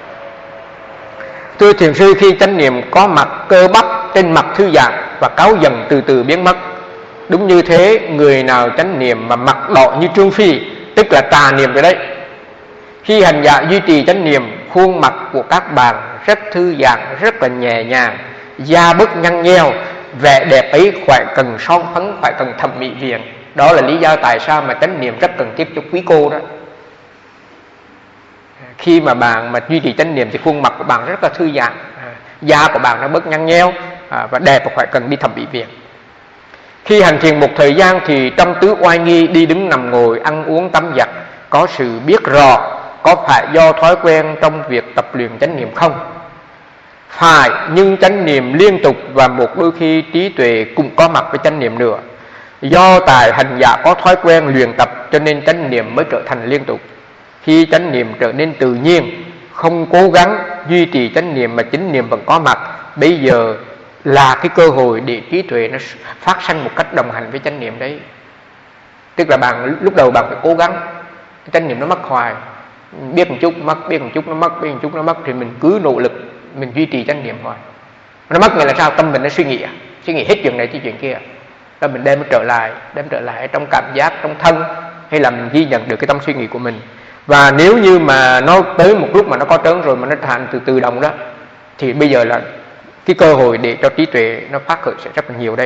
Thưa thiền sư, khi chánh niệm có mặt cơ bắp trên mặt thư giãn và cáu dần từ từ biến mất. Đúng như thế, người nào chánh niệm mà mặt đỏ như Trương Phi, tức là tà niệm rồi đấy. Khi hành giả duy trì chánh niệm, khuôn mặt của các bạn rất thư giãn, rất là nhẹ nhàng, da bớt nhăn nheo, vẻ đẹp ấy phải cần son phấn, phải cần thẩm mỹ viện. Đó là lý do tại sao mà chánh niệm rất cần thiết cho quý cô đó. Khi mà bạn mà duy trì chánh niệm thì khuôn mặt của bạn rất là thư giãn, da của bạn nó bớt nhăn nheo và đẹp, và phải cần đi thẩm mỹ viện. Khi hành thiền một thời gian thì trong tứ oai nghi, đi đứng nằm ngồi, ăn uống tắm giặt, có sự biết rõ. Có phải do thói quen trong việc tập luyện chánh niệm không? Phải, nhưng chánh niệm liên tục và một đôi khi trí tuệ cũng có mặt với chánh niệm nữa. Do tại hành giả có thói quen luyện tập cho nên chánh niệm mới trở thành liên tục. Khi chánh niệm trở nên tự nhiên, không cố gắng duy trì chánh niệm mà chính niệm vẫn có mặt, bây giờ là cái cơ hội để trí tuệ nó phát sinh một cách đồng hành với chánh niệm đấy. Tức là bạn lúc đầu bạn phải cố gắng, chánh niệm nó mất hoài, biết một chút mất, biết một chút nó mất, biết một chút nó mất, thì mình cứ nỗ lực mình duy trì chánh niệm hoài. Nó mất nghĩa là sao? Tâm mình nó suy nghĩ, suy nghĩ hết chuyện này tới chuyện kia, là mình đem nó trở lại, đem trở lại trong cảm giác, trong thân, hay là mình ghi nhận được cái tâm suy nghĩ của mình. Và nếu như mà nó tới một lúc mà nó có trớn rồi mà nó thành từ tự động đó, thì bây giờ là cái cơ hội để cho trí tuệ nó phát khởi sẽ rất là nhiều đây.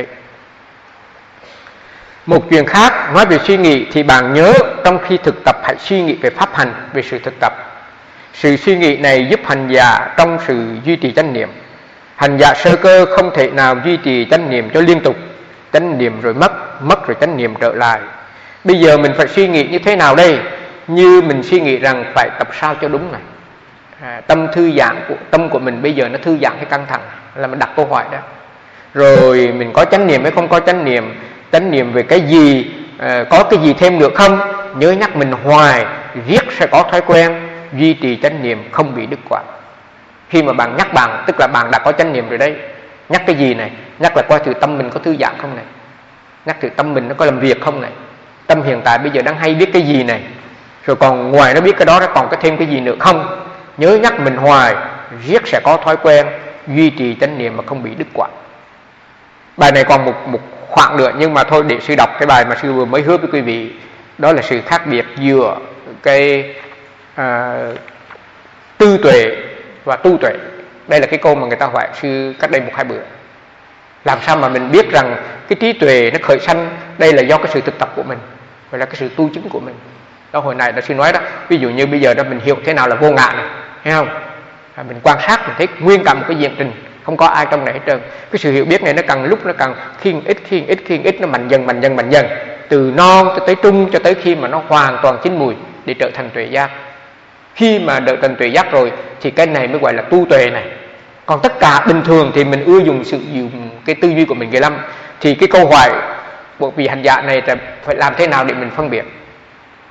Một chuyện khác, nói về suy nghĩ thì bạn nhớ trong khi thực tập hãy suy nghĩ về pháp hành, về sự thực tập. Sự suy nghĩ này giúp hành giả trong sự duy trì chánh niệm. Hành giả sơ cơ không thể nào duy trì chánh niệm cho liên tục, chánh niệm rồi mất, mất rồi chánh niệm trở lại. Bây giờ mình phải suy nghĩ như thế nào đây? Như mình suy nghĩ rằng phải tập sao cho đúng này. À, tâm thư giãn của tâm của mình bây giờ nó thư giãn hay căng thẳng, là mình đặt câu hỏi đó. Rồi mình có chánh niệm hay không có chánh niệm, chánh niệm về cái gì, à, có cái gì thêm được không? Nhớ nhắc mình hoài, riết sẽ có thói quen duy trì chánh niệm không bị đứt quãng. Khi mà bạn nhắc bạn, tức là bạn đã có chánh niệm rồi đấy. Nhắc cái gì này? Nhắc là coi thử tâm mình có thư giãn không này, nhắc thử tâm mình nó có làm việc không này, tâm hiện tại bây giờ đang hay biết cái gì này, rồi còn ngoài nó biết cái đó nó còn có thêm cái gì nữa không? Nhớ nhắc mình hoài, riết sẽ có thói quen duy trì chánh niệm mà không bị đứt quãng. Bài này còn một một khoảng nữa, nhưng mà thôi để sư đọc cái bài mà sư vừa mới hứa với quý vị. Đó là sự khác biệt giữa cái à, tư tuệ và tu tuệ. Đây là cái câu mà người ta hỏi sư cách đây một hai bữa. Làm sao mà mình biết rằng cái trí tuệ nó khởi sanh, đây là do cái sự thực tập của mình, và là cái sự tu chứng của mình. Đó, hồi này đã sư nói đó, ví dụ như bây giờ đó mình hiểu thế nào là vô ngã này, thấy không? À, mình quan sát mình thấy nguyên cả một cái diện trình, không có ai trong này hết trơn. Cái sự hiểu biết này nó càng lúc nó càng khiên ít khiên ít khiên ít, nó mạnh dần mạnh dần mạnh dần, từ non cho tới trung cho tới khi mà nó hoàn toàn chín mùi để trở thành tuệ giác. Khi mà đợi thành tuệ giác rồi thì cái này mới gọi là tu tuệ này. Còn tất cả bình thường thì mình ưa dùng sự dùng cái tư duy của mình ghê lắm. Thì cái câu hỏi bởi vì hành giả này là phải làm thế nào để mình phân biệt.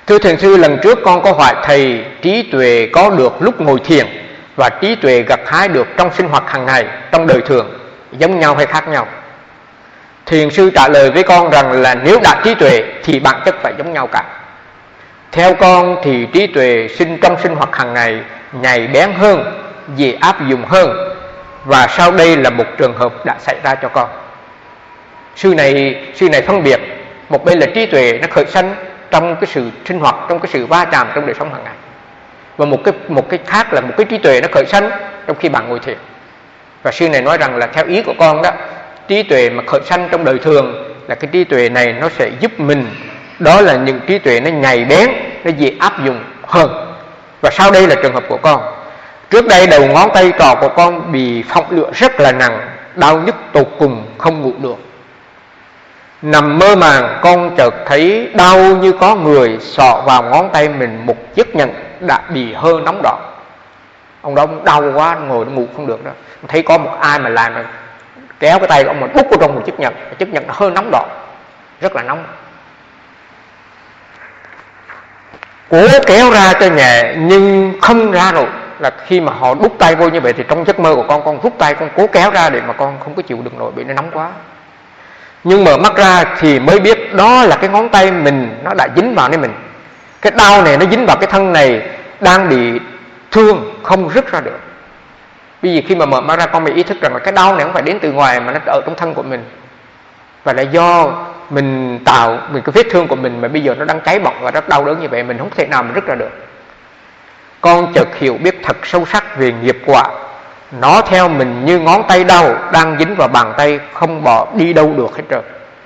Thưa thiền sư, lần trước con có hỏi thầy trí tuệ có được lúc ngồi thiền và trí tuệ gặt hái được trong sinh hoạt hàng ngày, trong đời thường, giống nhau hay khác nhau? Thiền sư trả lời với con rằng là nếu đạt trí tuệ thì bản chất phải giống nhau cả. Theo con thì trí tuệ sinh trong sinh hoạt hàng ngày nhạy bén hơn, dễ áp dụng hơn, và sau đây là một trường hợp đã xảy ra cho con. Sư này sư này phân biệt, một bên là trí tuệ nó khởi sanh trong cái sự sinh hoạt, trong cái sự va chạm trong đời sống hàng ngày, và một cái một cái khác là một cái trí tuệ nó khởi sanh trong khi bạn ngồi thiền. Và sư này nói rằng là theo ý của con đó, trí tuệ mà khởi sanh trong đời thường là cái trí tuệ này nó sẽ giúp mình, đó là những trí tuệ nó nhạy bén, nó dễ áp dụng hơn. Và sau đây là trường hợp của con. Trước đây đầu ngón tay trỏ của con bị phỏng lửa rất là nặng, đau nhức tột cùng, không ngủ được. Nằm mơ màng con chợt thấy đau như có người sọ vào ngón tay mình một chiếc nhẫn đã bị hơi nóng đỏ. Ông đó ông đau quá, ngồi ngủ không được đó. Thấy có một ai mà làm mà kéo cái tay của ông mà đút vào trong một chiếc nhẫn, chiếc nhẫn hơi nóng đỏ, rất là nóng. Cố kéo ra cho nhẹ nhưng không ra rồi. Là khi mà họ đút tay vô như vậy thì trong giấc mơ của con, con rút tay, con cố kéo ra để mà con không có chịu được nổi, bị nó nóng quá. Nhưng mở mắt ra thì mới biết đó là cái ngón tay mình nó đã dính vào nơi mình. Cái đau này nó dính vào cái thân này, đang bị thương, không rứt ra được. Bởi vì khi mà mở mắt ra con mới ý thức rằng là cái đau này không phải đến từ ngoài mà nó ở trong thân của mình, và là do mình tạo mình cái vết thương của mình mà bây giờ nó đang cháy bỏng và rất đau đớn như vậy, mình không thể nào mà rứt ra được. Con chợt hiểu biết thật sâu sắc về nghiệp quả, nó theo mình như ngón tay đau đang dính vào bàn tay, không bỏ đi đâu được hết trơn.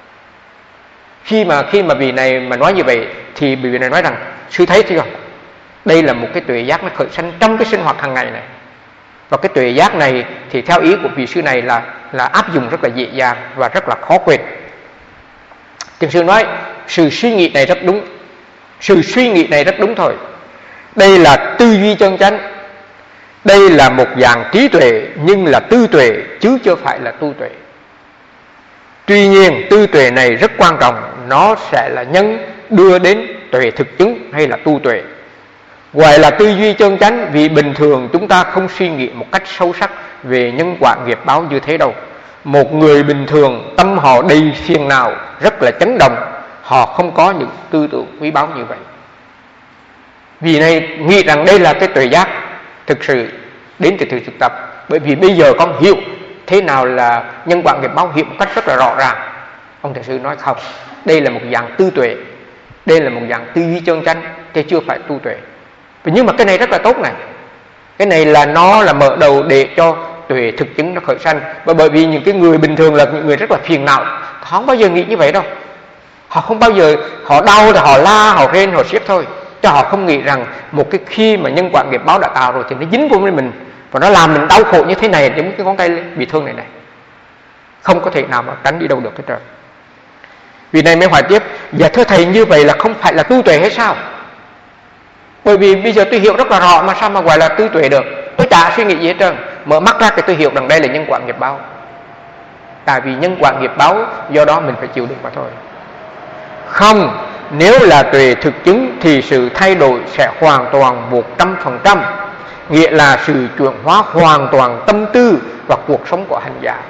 Khi mà khi mà vị này mà nói như vậy thì vị này nói rằng sư thấy chưa, đây là một cái tuệ giác nó khởi sanh trong cái sinh hoạt hàng ngày này. Và cái tuệ giác này thì theo ý của vị sư này là là áp dụng rất là dễ dàng và rất là khó quên. Thiền sư nói sự suy nghĩ này rất đúng, sự suy nghĩ này rất đúng thôi. Đây là tư duy chân chánh, đây là một dạng trí tuệ nhưng là tư tuệ chứ chưa phải là tu tuệ. Tuy nhiên tư tuệ này rất quan trọng, nó sẽ là nhân đưa đến tuệ thực chứng hay là tu tuệ. Gọi là tư duy chân chánh vì bình thường chúng ta không suy nghĩ một cách sâu sắc về nhân quả nghiệp báo như thế đâu. Một người bình thường tâm họ đầy phiền não, rất là chấn động, họ không có những tư tưởng quý báu như vậy. Vì này nghĩ rằng đây là cái tuệ giác thực sự đến từ thực tập. Bởi vì bây giờ con hiểu thế nào là nhân quả nghiệp báo, hiểu một cách rất là rõ ràng. Ông thầy sư nói không, đây là một dạng tư tuệ, đây là một dạng tư duy chân chánh, chứ chưa phải tu tuệ. Nhưng mà cái này rất là tốt này, cái này là nó là mở đầu để cho tuệ thực chứng nó khởi sanh. Và bởi vì những cái người bình thường là những người rất là phiền não, họ không bao giờ nghĩ như vậy đâu. Họ không bao giờ, họ đau thì họ la, họ rên, họ xiết thôi, chứ họ không nghĩ rằng một cái khi mà nhân quả nghiệp báo đã tạo rồi thì nó dính vô với mình và nó làm mình đau khổ như thế này, giống cái ngón tay bị thương này này, không có thể nào mà tránh đi đâu được hết trơn. Vì này mới hỏi tiếp, dạ thưa thầy, như vậy là không phải là tu tuệ hay sao? Bởi vì bây giờ tôi hiểu rất là rõ mà sao mà gọi là tu tuệ được? Tôi chả suy nghĩ gì hết trơn, mở mắt ra thì tôi hiểu rằng đây là nhân quả nghiệp báo. Tại vì nhân quả nghiệp báo, do đó mình phải chịu đựng mà thôi. Không, nếu là tuệ thực chứng thì sự thay đổi sẽ hoàn toàn một trăm phần trăm, nghĩa là sự chuyển hóa hoàn toàn tâm tư và cuộc sống của hành giả.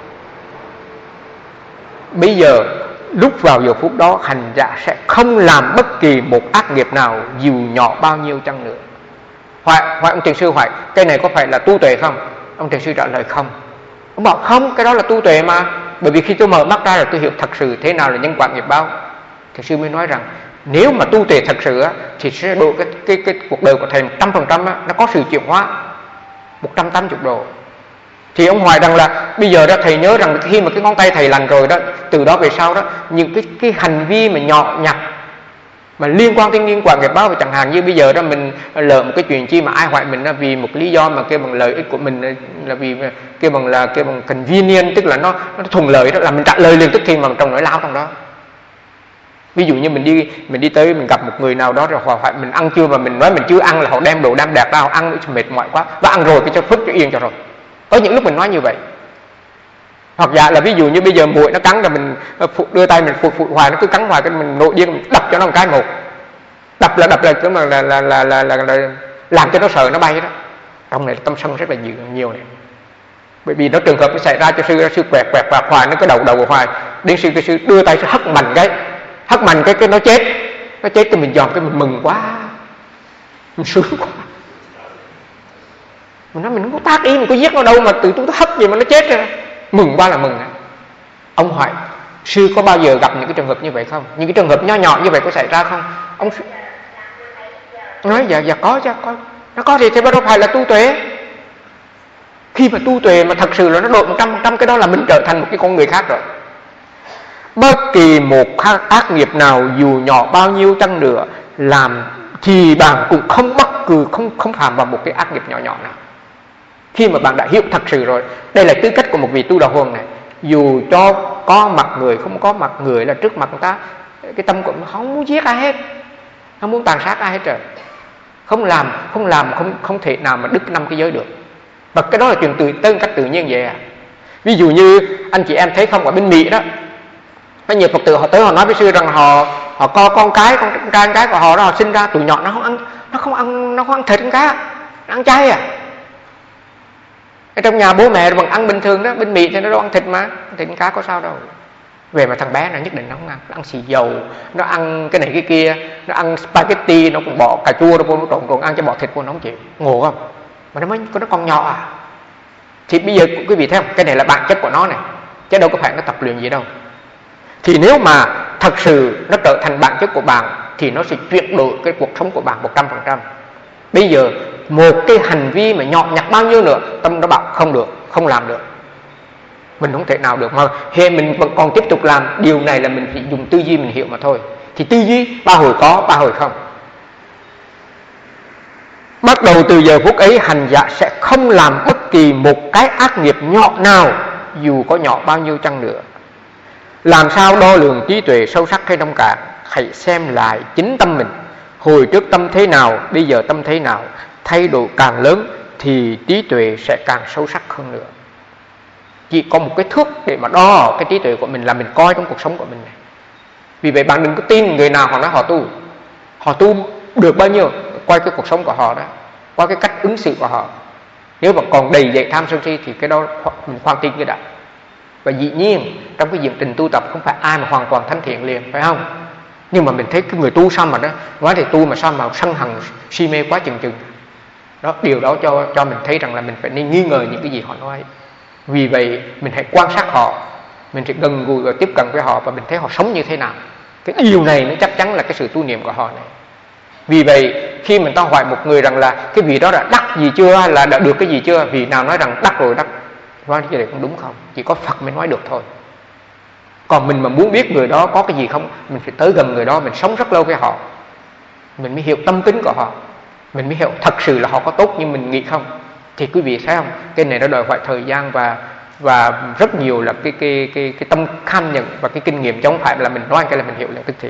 Bây giờ lúc vào giờ phút đó, hành giả sẽ không làm bất kỳ một ác nghiệp nào dù nhỏ bao nhiêu chăng nữa. Hỏi, hỏi ông thiền sư hỏi cái này có phải là tu tuệ không? Ông thiền sư trả lời không. Ông bảo không, cái đó là tu tuệ mà. Bởi vì khi tôi mở mắt ra là tôi hiểu thật sự thế nào là nhân quả nghiệp báo. Thiền sư mới nói rằng nếu mà tu tuệ thật sự á, thì sẽ độ cái, cái, cái cuộc đời của thầy một trăm phần trăm nó có sự chuyển hóa một trăm tám mươi độ. Thì ông hỏi rằng là bây giờ đó thầy nhớ rằng khi mà cái ngón tay thầy lành rồi đó, từ đó về sau đó, những cái, cái hành vi mà nhỏ nhặt mà liên quan tới nhân quả nghiệp báo, và chẳng hạn như bây giờ đó mình lỡ một cái chuyện chi mà ai hỏi mình là vì một lý do mà kêu bằng lợi ích của mình, là vì kêu bằng là kêu bằng convenient, tức là nó, nó thuận lợi đó, là mình trả lời liền tức thì mà trong nỗi lao trong đó. Ví dụ như mình đi mình đi tới mình gặp một người nào đó rồi họ hỏi mình ăn chưa, mà mình nói mình chưa ăn là họ đem đồ đem đẹp ra, họ ăn mệt mỏi quá, và ăn rồi cái cho phức cho yên cho rồi. Có những lúc mình nói như vậy. Hoặc giả là ví dụ như bây giờ muỗi nó cắn, là mình đưa tay mình phụt phụt hoài, nó cứ cắn hoài, cái mình nội điên mình đập cho nó một cái một. Đập là đập là tức là là là là, là, là, là làm cho nó sợ nó bay đó. Trong này tâm sân rất là nhiều, nhiều này. Bởi vì nó trường hợp nó xảy ra cho sư sư quẹt quẹt quẹt hoài, nó cái đầu đầu hoài, đến sư cái sư đưa tay sư hất mạnh cái hất mạnh cái cái nó chết, nó chết thì mình dòm cái mình mừng quá, mình sướng quá. Mình nói mình không có tác ý, mình có giết nó đâu mà từ tôi hất gì mà nó chết rồi. Mừng quá là mừng. Ông hỏi sư có bao giờ gặp những cái trường hợp như vậy không? Những cái trường hợp nho nhỏ như vậy có xảy ra không? Ông nói dạ dạ có chứ, có. Nó có thì thế đâu phải là tu tuệ. Khi mà tu tuệ mà thật sự là nó độ một trăm phần trăm, cái đó là mình trở thành một cái con người khác rồi. Bất kỳ một ác nghiệp nào dù nhỏ bao nhiêu chăng nữa làm thì bạn cũng không bất cứ không không phạm vào một cái ác nghiệp nhỏ nhỏ nào. Khi mà bạn đã hiểu thật sự rồi, đây là tư cách của một vị tu đạo huân này. Dù cho có mặt người không có mặt người là trước mặt người ta, cái tâm của mình không muốn giết ai hết, không muốn tàn sát ai hết trời. Không làm, không làm không không thể nào mà đứt năm cái giới được. Và cái đó là chuyện tự tân cách tự nhiên vậy à. Ví dụ như anh chị em thấy không, ở bên Mỹ đó, có nhiều Phật tử họ tới họ nói với sư rằng họ họ có con cái con trai con cái của họ đó, họ sinh ra tụi nhỏ nó không ăn nó không ăn nó không ăn thịt con cá, nó ăn chay à. Ở trong nhà bố mẹ bằng ăn bình thường đó, bên Mỹ thì nó đâu ăn thịt mà, thịt con cá có sao đâu. Về mà thằng bé nó nhất định nó không ăn, nó ăn xì dầu, nó ăn cái này cái kia, nó ăn spaghetti, nó cũng bỏ cà chua nó vô, nó trộn trộn ăn cho bỏ thịt vô, nó không chịu. Ngộ không? Mà nó mới nó còn nhỏ à. Thì bây giờ quý vị thấy không, cái này là bản chất của nó này, chứ đâu có phải nó tập luyện gì đâu. Thì nếu mà thật sự nó trở thành bản chất của bạn thì nó sẽ chuyển đổi cái cuộc sống của bạn một trăm phần trăm. Bây giờ một cái hành vi mà nhọn nhặt bao nhiêu nữa, tâm nó bảo không được, không làm được, mình không thể nào được, mà hệ mình vẫn còn tiếp tục làm điều này là mình chỉ dùng tư duy mình hiểu mà thôi. Thì tư duy ba hồi có, ba hồi không. Bắt đầu từ giờ phút ấy, hành giả sẽ không làm bất kỳ một cái ác nghiệp nhỏ nào, dù có nhỏ bao nhiêu chăng nữa. Làm sao đo lường trí tuệ sâu sắc hay nông cạn? Hãy xem lại chính tâm mình. Hồi trước tâm thế nào, bây giờ tâm thế nào? Thay đổi càng lớn thì trí tuệ sẽ càng sâu sắc hơn nữa. Chỉ có một cái thước để mà đo cái trí tuệ của mình là mình coi trong cuộc sống của mình này. Vì vậy bạn đừng có tin người nào họ nói họ tu, họ tu được bao nhiêu, coi cái cuộc sống của họ đó, qua cái cách ứng xử của họ. Nếu mà còn đầy dậy tham sân si thì cái đó mình khoan tin cái đã. Và dĩ nhiên trong cái diện trình tu tập không phải ai mà hoàn toàn thánh thiện liền, phải không? Nhưng mà mình thấy cái người tu sao mà đó, nói thì tu mà sao mà sân hận si mê quá chừng chừng. Đó, điều đó cho cho mình thấy rằng là mình phải nên nghi ngờ những cái gì họ nói. Vì vậy mình hãy quan sát họ, mình sẽ gần gũi và tiếp cận với họ và mình thấy họ sống như thế nào. Cái điều này nó chắc chắn là cái sự tu niệm của họ này. Vì vậy khi mình ta hỏi một người rằng là cái vị đó đã đắc gì chưa, hay là đã được cái gì chưa, vị nào nói rằng đắc rồi đắc, nói cái này cũng đúng không? Chỉ có Phật mới nói được thôi. Còn mình mà muốn biết người đó có cái gì không, mình phải tới gần người đó, mình sống rất lâu với họ, mình mới hiểu tâm tính của họ, mình mới hiểu thật sự là họ có tốt như mình nghĩ không. Thì quý vị thấy không, cái này nó đòi hỏi thời gian và và rất nhiều là cái cái cái cái tâm kham nhận và cái kinh nghiệm, chứ không phải là mình nói cái là mình hiểu là tức thì.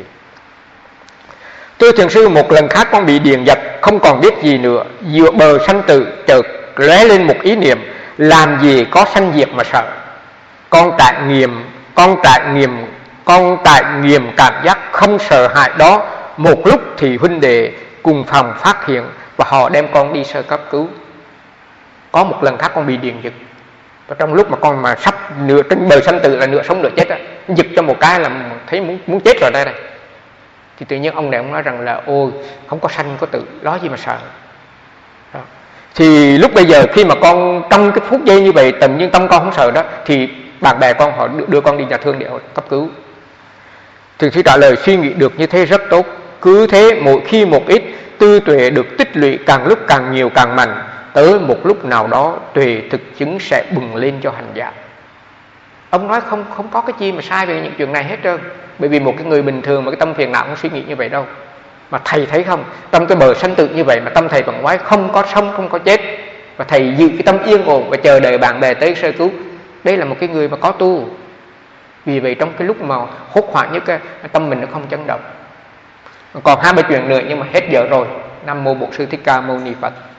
Thưa thiền sư, một lần khác con bị điền giật, không còn biết gì nữa, giữa bờ sanh tử chợt lóe lên một ý niệm, làm gì có sanh diệt mà sợ. Con trải nghiệm, con trải nghiệm, con trải nghiệm cảm giác không sợ hãi đó. Một lúc thì huynh đệ cùng phòng phát hiện và họ đem con đi sơ cấp cứu. Có một lần khác con bị điền giật, và trong lúc mà con mà sắp nửa trên bờ sanh tử là nửa sống nửa chết á, giật cho một cái là thấy muốn muốn chết rồi đây này. Thì tự nhiên ông này ông nói rằng là ôi không có sanh có tử, đó gì mà sợ. Đó. Thì lúc bây giờ khi mà con trong cái phút giây như vậy, tự nhiên tâm con không sợ đó, thì bạn bè con họ đưa con đi nhà thương để cấp cứu. Thì khi trả lời suy nghĩ được như thế rất tốt. Cứ thế mỗi khi một ít, tư tuệ được tích lũy càng lúc càng nhiều càng mạnh, tới một lúc nào đó tuệ thực chứng sẽ bừng lên cho hành giả. Ông nói không không có cái chi mà sai về những chuyện này hết trơn. Bởi vì một cái người bình thường mà cái tâm phiền não không suy nghĩ như vậy đâu. Mà thầy thấy không, trong cái bờ sanh tử như vậy mà tâm thầy vẫn nói không có sống không có chết, và thầy giữ cái tâm yên ổn và chờ đợi bạn bè tới sơ cứu. Đây là một cái người mà có tu. Vì vậy trong cái lúc mà hốt hoảng nhất, cái tâm mình nó không chấn động. Còn hai ba chuyện nữa nhưng mà hết giờ rồi. Nam mô Bổn Sư Thích Ca Mâu Ni Phật.